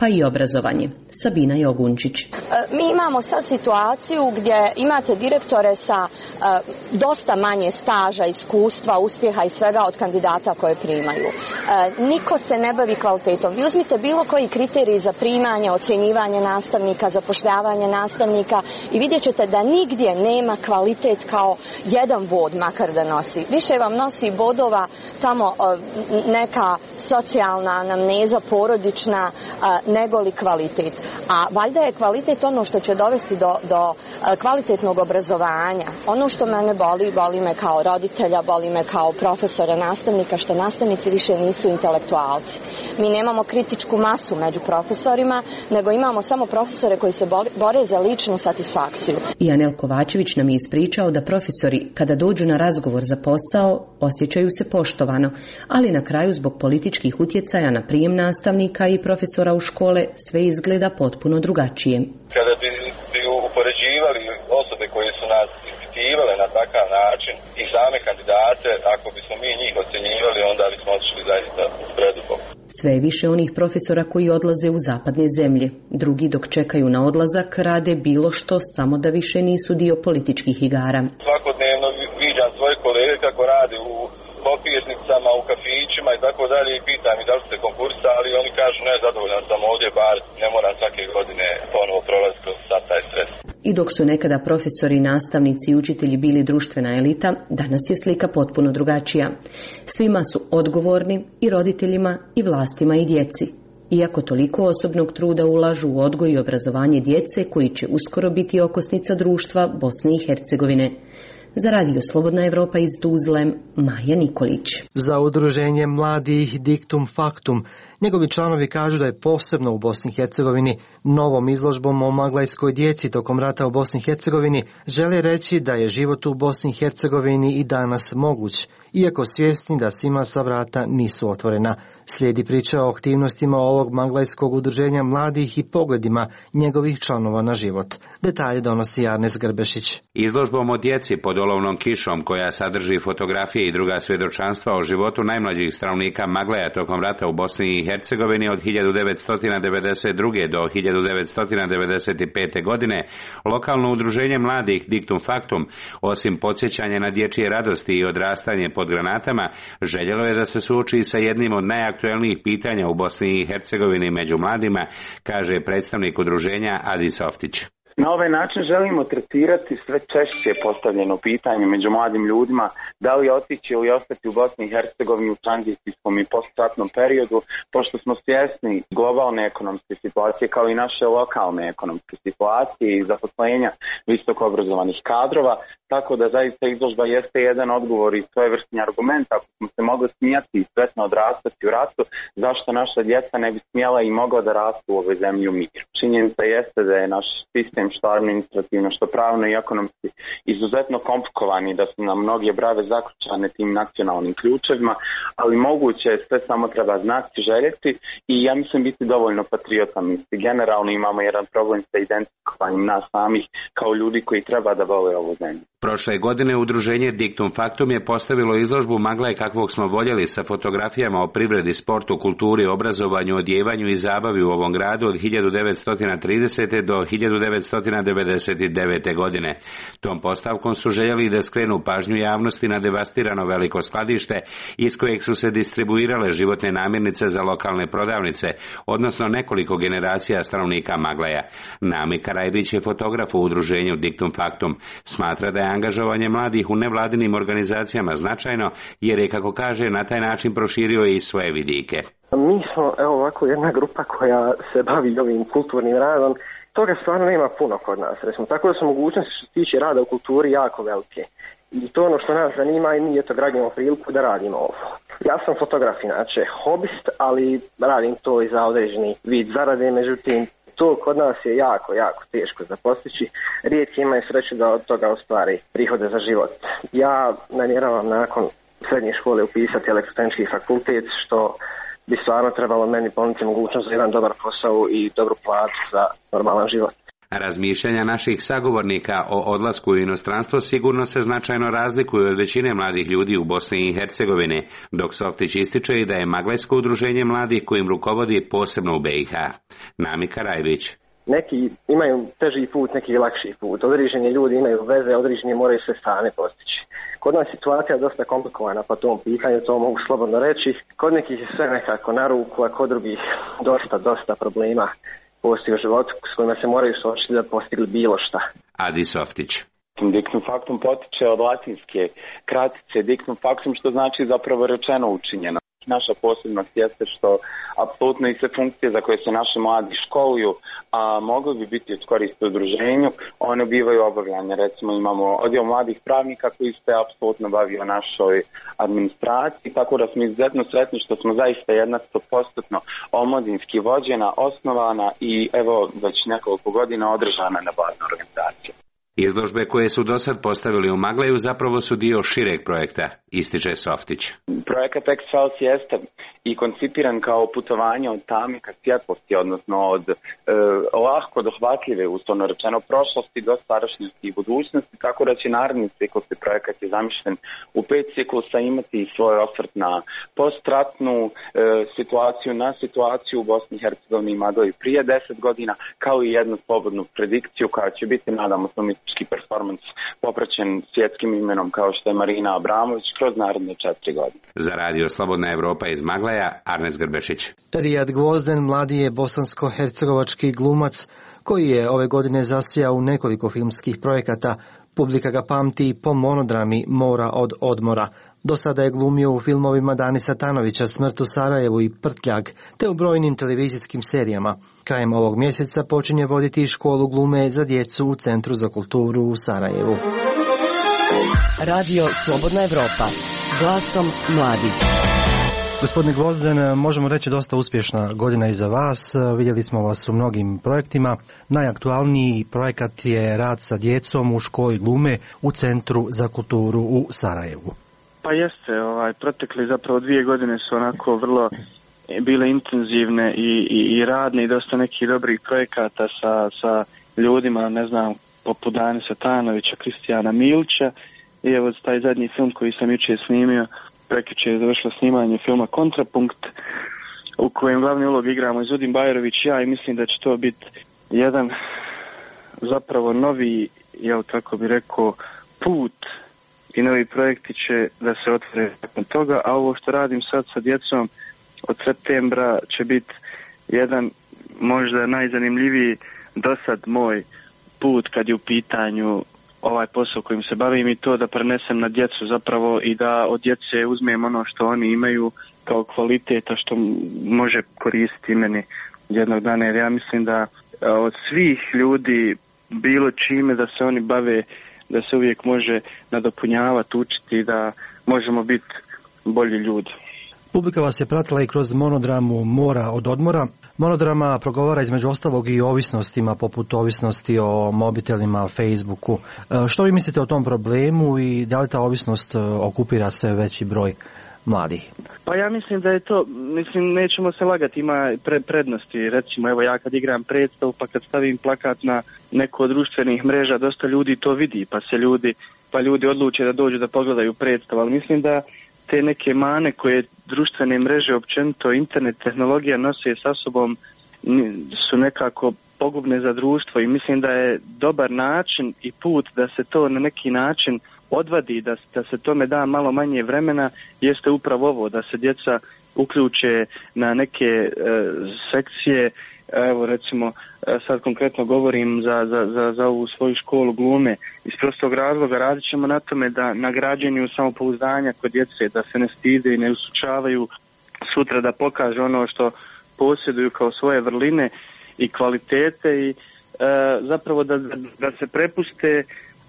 pa i obrazovanje. Sabina Jogunčić. Mi imamo sad situaciju gdje imate direktore sa uh, dosta manje staža, iskustva, uspjeha i svega od kandidata koje primaju. Uh, niko se ne bavi kvalitetom. Vi uzmite bilo koji kriterij za primanje, ocjenjivanje nastavnika, zapošljavanje nastavnika i vidjet ćete da nigdje nema kvalitet kao jedan bod makar da nosi. Više vam nosi bodova tamo uh, neka socijalna anamneza, porodična, uh, nego li kvalitet. A valjda je kvalitet ono što će dovesti do, do uh, kvalitetnog obrazovanja. Ono što mene boli, boli me kao roditelja, boli me kao profesora, nastavnika, što nastavnici više nisu intelektualci. Mi nemamo kritičku masu među profesorima, nego imamo samo profesore koji se bore za ličnu satisfakciju. I Anel Kovačević nam je ispričao da profesori, kada dođu na razgovor za posao, osjećaju se poštovano, ali na kraju zbog političkih utjecaja na prijem nastavnika i profesora u škole sve izgleda potpuno drugačije. Kada bi, bi upoređivali osobe koje su nas ispitivale na takav način i same kandidate, ako bismo mi njih ocjenjivali, onda bismo otišli zaista preduboko. Sve je više onih profesora koji odlaze u zapadne zemlje. Drugi, dok čekaju na odlazak, rade bilo što samo da više nisu dio političkih igara. Svakodnevno viđam svoje kolege kako rade u kopirnicama, u kafićima i tako dalje i pitam i da li ste konkursali, ali oni kažu ne, zadovoljan sam ovdje, bar ne moram svake godine ponovo prolaziti kroz sad taj stres. I dok su nekada profesori, nastavnici i učitelji bili društvena elita, danas je slika potpuno drugačija. Svima su odgovorni, i roditeljima, i vlastima, i djeci. Iako toliko osobnog truda ulažu u odgoj i obrazovanje djece koji će uskoro biti okosnica društva Bosne i Hercegovine. Za Radio Slobodna Evropa iz Tuzle, Maja Nikolić. Za udruženje mladih Dictum Factum, njegovi članovi kažu da je posebno u Bosni i Hercegovini novom izložbom o maglajskoj djeci tokom rata u Bosni i Hercegovini žele reći da je život u Bosni i Hercegovini i danas moguć, iako svjesni da svima sva vrata nisu otvorena. Slijedi priča o aktivnostima ovog maglajskog udruženja mladih i pogledima njegovih članova na život. Detalje donosi Arnes Grbešić. Izložbom o djeci pod olovnom kišom, koja sadrži fotografije i druga svjedočanstva o životu najmlađih stanovnika Maglaja tokom rata u Bosni i Hercegovini od hiljadu devetsto devedeset druge do hiljadu devetsto devedeset pete godine, lokalno udruženje mladih Dictum Factum, osim podsjećanja na dječje radosti i odrastanje pod granatama, željelo je da se suoči sa jednim od najaktuelnijih pitanja u Bosni i Hercegovini među mladima, kaže predstavnik udruženja Adi Softić. Na ovaj način želimo tretirati sve češće postavljeno pitanje među mladim ljudima da li otići ili ostati u Bosni i Hercegovini u tranzicijskom i postratnom periodu, pošto smo svjesni globalne ekonomske situacije kao i naše lokalne ekonomske situacije i zaposlenja visoko obrazovanih kadrova, tako da zaista izložba jeste jedan odgovor i svojevrsni argument. Ako smo se mogli smijati i sretno odrastati u ratu, zašto naša djeca ne bi smjela i mogla da rastu u ovoj zemlji u miru? Činjenica jeste da je naš sistem što administrativno, što pravno i ekonomski izuzetno komplikovan i da su nam mnoge brave zaključane tim nacionalnim ključevima, ali moguće je, sve samo treba znati, željeti i ja mislim biti dovoljno patriotan. Generalno imamo jedan problem sa identifikovanjem nas samih kao ljudi koji treba da vole ovu zemlju. Prošle godine udruženje Dictum Factum je postavilo izložbu Maglaj kakvog smo voljeli sa fotografijama o privredi, sportu, kulturi, obrazovanju, odjevanju i zabavi u ovom gradu od hiljadu devetsto tridesete do hiljadu devetsto devedeset devete godine. Tom postavkom su željeli da skrenu pažnju javnosti na devastirano veliko skladište iz kojeg su se distribuirale životne namirnice za lokalne prodavnice, odnosno nekoliko generacija stanovnika Maglaja. Nami Karajbić je fotograf u udruženju Dictum Factum. Smatra da je angažovanje mladih u nevladinim organizacijama značajno, jer je, kako kaže, na taj način proširio i svoje vidike. Mi smo, evo ovako, jedna grupa koja se bavi ovim kulturnim radom. Toga stvarno nema puno kod nas, recimo, tako da su mogućnosti što se tiče rada u kulturi jako velike. I to ono što nas zanima i mi eto gradimo priliku da radimo ovo. Ja sam fotograf inače, hobist, ali radim to i za određeni vid zarade, međutim, to kod nas je jako, jako teško za postići. Rijetki imaju sreću da od toga ostvari prihode za život. Ja namjeravam nakon srednje škole upisati elektrotehnički fakultet, što bi stvarno trebalo meni ponuditi mogućnost za jedan dobar posao i dobru platu za normalan život. Razmišljanja naših sagovornika o odlasku u inostranstvo sigurno se značajno razlikuju od većine mladih ljudi u Bosni i Hercegovini, dok Softić ističe i da je Maglajsko udruženje mladih kojim rukovodi posebno u B i H. Nami Karajvić. Neki imaju teži put, neki lakši put. Određeni ljudi imaju veze, određeni moraju se same postići. Kod nas situacija je dosta komplikovana po tom pitanju, to mogu slobodno reći. Kod nekih je sve nekako na ruku, a kod drugih dosta, dosta problema postoji u životu s kojima se moraju suočiti da postigli bilo šta. Adi Softić. Dictum factum potiče od latinske kratice dictum factum, što znači zapravo rečeno učinjeno. Naša posebnost jeste što apsolutno i sve funkcije za koje se naši mladi školuju, a mogli bi biti od koristi udruženju, one bivaju obavljane. Recimo imamo odjel mladih pravnika koji se apsolutno bavi o našoj administraciji, tako da smo izuzetno sretni što smo zaista jedna stopostotno omladinski vođena, osnovana i evo već nekoliko godina održana na bazna organizacija. Izložbe koje su do sad postavili u Maglaju zapravo su dio šireg projekta, ističe Softić. Projekat X-Files jeste i koncipiran kao putovanje od tame ka svjetlosti, odnosno od e, lahko dohvatljive, uslovno rečeno, prošlosti do sadašnjosti i budućnosti, tako da će naredni ciklus, projekat je zamišljen u pet ciklusa, imati svoj osvrt na postratnu e, situaciju, na situaciju u Bosni i Hercegovini i Maglaji prije deset godina, kao i jednu slobodnu predikciju koja će biti, nadamo se, umjetnički performans popraćen svjetskim imenom kao što je Marina Abramović kroz naredne četiri godine. Za radio Slobodna Evropa iz Maglaja, Arnes Grbešić. Rijad Gvozden mladi je bosansko-hercegovački glumac koji je ove godine zasijao u nekoliko filmskih projekata. Publika ga pamti po monodrami Mora od odmora. Do sada je glumio u filmovima Dani Satanovića Smrt u Sarajevu i Prtljag, te u brojnim televizijskim serijama. Krajem ovog mjeseca počinje voditi školu glume za djecu u Centru za kulturu u Sarajevu. Radio Slobodna Evropa, glasom mladih. Gospodine Gvozden, možemo reći dosta uspješna godina iza vas. Vidjeli smo vas u mnogim projektima. Najaktualniji projekat je rad sa djecom u školi glume u Centru za kulturu u Sarajevu. Pa jeste, ovaj, protekli zapravo dvije godine su onako vrlo bile intenzivne i, i, i radne i dosta nekih dobrih projekata sa, sa ljudima, ne znam, poput Dani Satanovića, Kristijana Milića i evo taj zadnji film koji sam jučer snimio, prekjuče je završilo snimanje filma Kontrapunkt, u kojem glavni ulog igramo Izudin Bajrović i ja i mislim da će to biti jedan zapravo novi, jel kako bi rekao, put i novi projekti će da se otvore nakon toga, a ovo što radim sad sa djecom od septembra će biti jedan možda najzanimljiviji do sad moj put kad je u pitanju ovaj posao kojim se bavim i to da prenesem na djecu zapravo i da od djece uzmem ono što oni imaju kao kvaliteta što može koristiti meni jednog dana, jer ja mislim da od svih ljudi bilo čime da se oni bave, da se uvijek može nadopunjavati, učiti, da možemo biti bolji ljudi. Publika vas je pratila i kroz monodramu Mora od odmora. Monodrama progovara između ostalog i o ovisnostima, poput ovisnosti o mobitelima, Facebooku. Što vi mislite o tom problemu i da li ta ovisnost okupira sve veći broj mladih? Pa ja mislim da je to, mislim, nećemo se lagati, ima pre, prednosti. Recimo, evo ja kad igram predstavu, pa kad stavim plakat na neko od društvenih mreža, dosta ljudi to vidi, pa se ljudi, pa ljudi odluče da dođu da pogledaju predstavu, ali mislim da te neke mane koje društvene mreže, općenito internet, tehnologija nose sa sobom su nekako pogubne za društvo i mislim da je dobar način i put da se to na neki način odvadi, da, da se tome da malo manje vremena, jeste upravo ovo, da se djeca uključe na neke e, sekcije. Evo recimo, sad konkretno govorim za, za, za, za ovu svoju školu glume. Iz prostog razloga radit ćemo na tome da na građenju samopouzdanja kod djece, da se ne stide i ne usučavaju sutra da pokaže ono što posjeduju kao svoje vrline i kvalitete i e, zapravo da, da, da se prepuste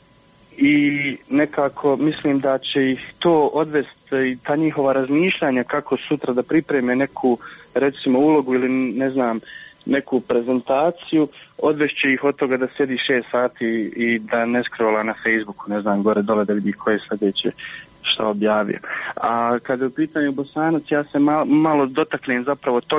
i nekako mislim da će ih to odvesti i ta njihova razmišljanja kako sutra da pripreme neku recimo ulogu ili ne znam neku prezentaciju, odvešće ih od toga da sjedi šest sati i da ne scrolla na Facebooku, ne znam, gore dole da vidi koje sljedeće što objavio. A kada je u pitanju Bosanac, ja se malo, malo dotaknem zapravo toga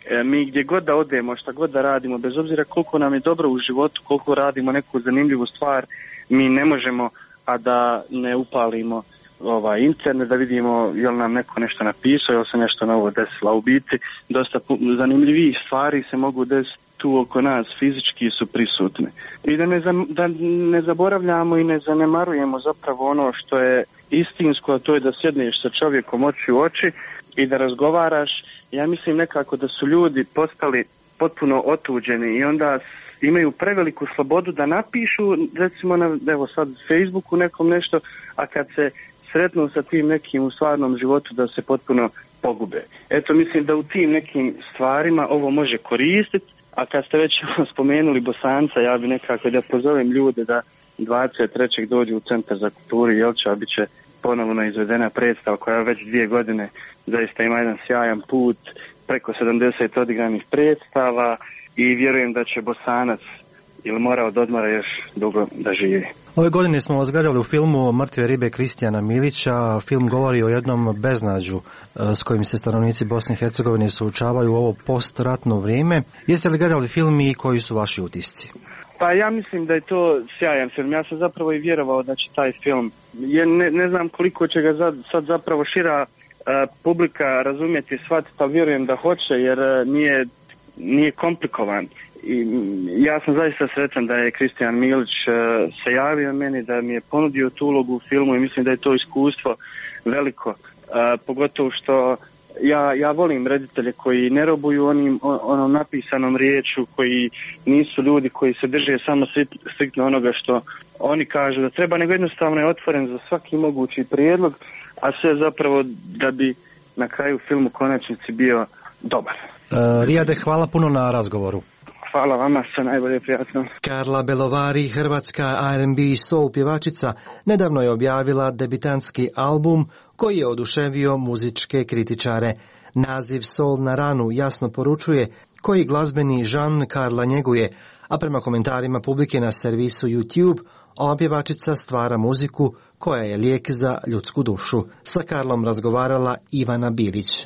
E, mi gdje god da odemo, šta god da radimo, bez obzira koliko nam je dobro u životu, koliko radimo neku zanimljivu stvar, mi ne možemo, a da ne upalimo ovaj internet, da vidimo je li nam neko nešto napisao, je li se nešto novo desilo. U biti, dosta zanimljivih stvari se mogu desiti tu oko nas, fizički su prisutne. I da ne, za, da ne zaboravljamo i ne zanemarujemo zapravo ono što je istinsko, a to je da sjedneš sa čovjekom oči u oči i da razgovaraš. Ja mislim nekako da su ljudi postali potpuno otuđeni i onda imaju preveliku slobodu da napišu, recimo na, evo sad, Facebooku nekom nešto, a kad se sretnu sa tim nekim u stvarnom životu da se potpuno pogube. Eto, mislim da u tim nekim stvarima ovo može koristiti, a kad ste već spomenuli Bosanca, ja bi nekako da pozovem ljude da dvadeset trećeg dođu u Centar za kulturu Jelča, bit će ponovno izvedena predstava koja već dvije godine zaista ima jedan sjajan put, preko sedamdeset odigranih predstava i vjerujem da će Bosanac ili mora od odmora još dugo da živi. Ove godine smo vas gledali u filmu Mrtve ribe Kristijana Milića. Film govori o jednom beznađu s kojim se stanovnici Bosne i Hercegovine suočavaju u ovo postratno vrijeme. Jeste li gledali film i koji su vaši utisci? Pa ja mislim da je to sjajan film. Ja sam zapravo i vjerovao da će taj film, je, ne, ne znam koliko će ga sad, sad zapravo šira uh, publika razumjeti, shvatiti, ali vjerujem da hoće jer uh, nije, nije komplikovan. I ja sam zaista sretan da je Kristijan Milić uh, se javio meni, da mi je ponudio tu ulogu u filmu i mislim da je to iskustvo veliko, uh, pogotovo što ja, ja volim reditelje koji ne robuju onim, onom napisanom riječu, koji nisu ljudi koji se drže samo striktno onoga što oni kažu da treba, nego jednostavno je otvoren za svaki mogući prijedlog, a sve zapravo da bi na kraju film u konačnici bio dobar. Uh, Rijade, hvala puno na razgovoru. Hvala vama, sve najbolje, prijatno. Karla Belovari, hrvatska R and B i soul pjevačica, nedavno je objavila debitantski album koji je oduševio muzičke kritičare. Naziv Soul na ranu jasno poručuje koji glazbeni žan Karla njeguje, a prema komentarima publike na servisu YouTube, ova pjevačica stvara muziku koja je lijek za ljudsku dušu. Sa Karlom razgovarala Ivana Bilić.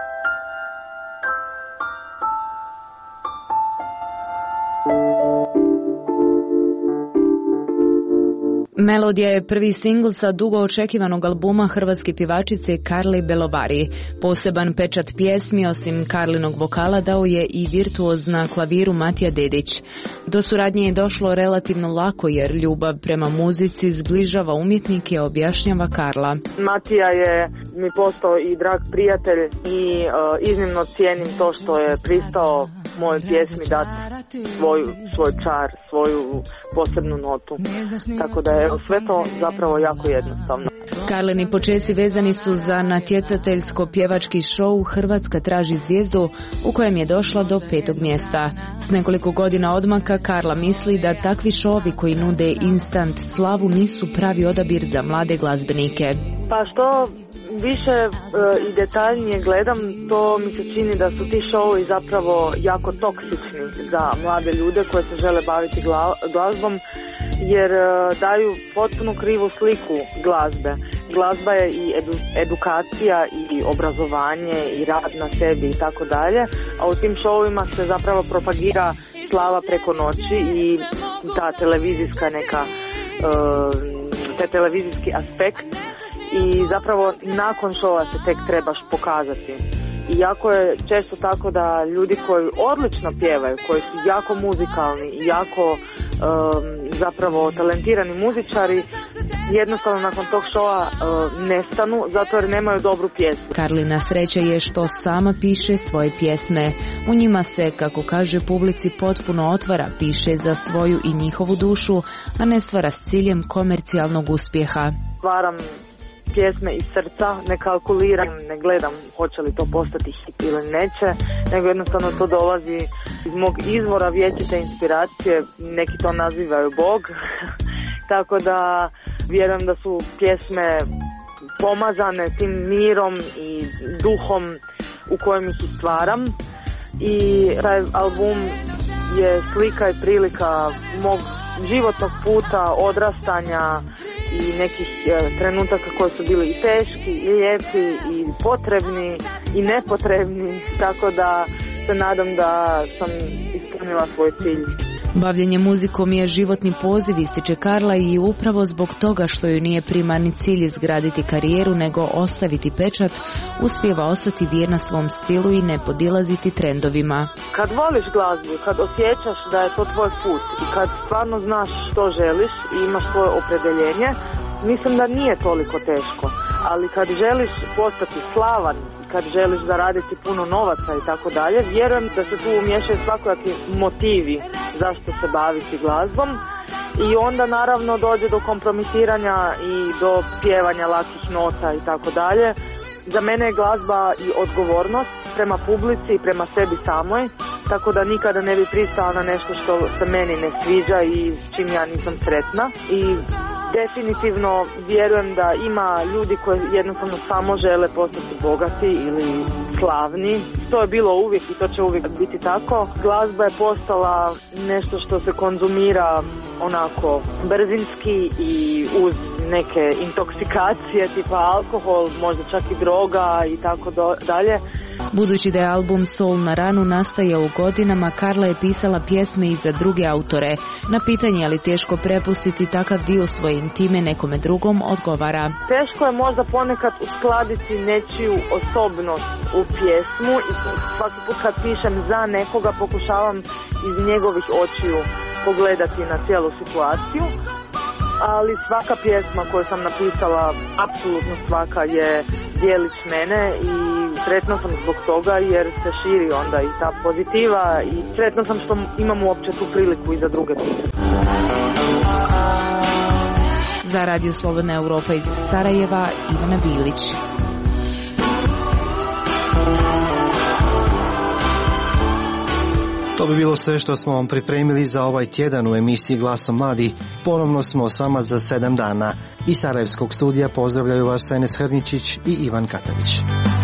Melodija je prvi singl sa dugo očekivanog albuma hrvatske pjevačice Karli Belovari. Poseban pečat pjesmi, osim Karlinog vokala, dao je i virtuoz na klaviru Matija Dedić. Do suradnje je došlo relativno lako jer ljubav prema muzici zbližava umjetnike, objašnjava Karla. Matija je mi postao i drag prijatelj i uh, iznimno cijenim to što je pristao mojoj pjesmi dati svoju, svoj čar, svoju posebnu notu. Tako da je sve to zapravo jako jednostavno. Karlini počeci vezani su za natjecateljsko pjevački show Hrvatska traži zvijezdu u kojem je došla do petog mjesta. S nekoliko godina odmaka Karla misli da takvi šovi koji nude instant slavu nisu pravi odabir za mlade glazbenike. Pa što više e, i detaljnije gledam, to mi se čini da su ti šovi zapravo jako toksični za mlade ljude koji se žele baviti gla, glazbom, jer e, daju potpuno krivu sliku glazbe. Glazba je i edu, edukacija i obrazovanje i rad na sebi i tako dalje, a u tim šovima se zapravo propagira slava preko noći i ta televizijska neka e, taj televizijski aspekt i zapravo nakon šova se tek trebaš pokazati. I jako je često tako da ljudi koji odlično pjevaju, koji su jako muzikalni i jako um, zapravo talentirani muzičari, jednostavno nakon tog šova uh, nestanu zato jer nemaju dobru pjesmu. Karlina sreća je što sama piše svoje pjesme. U njima se, kako kaže publici, potpuno otvara, piše za svoju i njihovu dušu, a ne stvara s ciljem komercijalnog uspjeha. Stvaram pjesme iz srca, ne kalkuliram, ne gledam hoće li to postati hit ili neće, nego jednostavno to dolazi iz mog izvora vječite inspiracije, neki to nazivaju Bog, tako da vjerujem da su pjesme pomazane tim mirom i duhom u kojem ih stvaram i taj album je slika i prilika mog životnog puta, odrastanja i nekih e, trenutaka koji su bili i teški, i lijepi, i potrebni, i nepotrebni, tako da se nadam da sam ispunila svoj cilj. Bavljenje muzikom je životni poziv, ističe Karla, i upravo zbog toga što joj nije primarni cilj izgraditi karijeru nego ostaviti pečat, uspijeva ostati vjerna svom stilu i ne podilaziti trendovima. Kad voliš glazbu, kad osjećaš da je to tvoj put i kad stvarno znaš što želiš i imaš svoje opredjeljenje, mislim da nije toliko teško. Ali kad želiš postati slavan, kad želiš zaraditi puno novaca i tako dalje, vjerujem da se tu umiješaju svakojaki motivi zašto se baviti glazbom i onda naravno dođe do kompromitiranja i do pjevanja lakih nota i tako dalje. Za mene je glazba i odgovornost prema publici i prema sebi samoj, tako da nikada ne bi pristala na nešto što se meni ne sviđa i s čim ja nisam sretna. I definitivno vjerujem da ima ljudi koji jednostavno samo žele postati bogati ili slavni. To je bilo uvijek i to će uvijek biti tako. Glazba je postala nešto što se konzumira onako brzinski i uz neke intoksikacije tipa alkohol, možda čak i droga i tako dalje. Budući da je album Soul na ranu nastaje u godinama, Karla je pisala pjesme i za druge autore. Na pitanje je li teško prepustiti takav dio svoje intime nekome drugom, odgovara: teško je možda ponekad uskladiti nečiju osobnost u pjesmu i svaki put kad pišem za nekoga pokušavam iz njegovih očiju pogledati na cijelu situaciju. Ali svaka pjesma koju sam napisala, apsolutno svaka, je dijelić mene i sretna sam zbog toga jer se širi onda i ta pozitiva i sretna sam što imam uopće tu priliku i za druge pisati. Za Radio Slobodna Europa iz Sarajeva, Ivana Bilić. To bi bilo sve što smo vam pripremili za ovaj tjedan u emisiji Glasom mladih. Ponovno smo s vama za sedam dana. Iz Sarajevskog studija pozdravljaju vas Enes Hrničić i Ivan Katavić.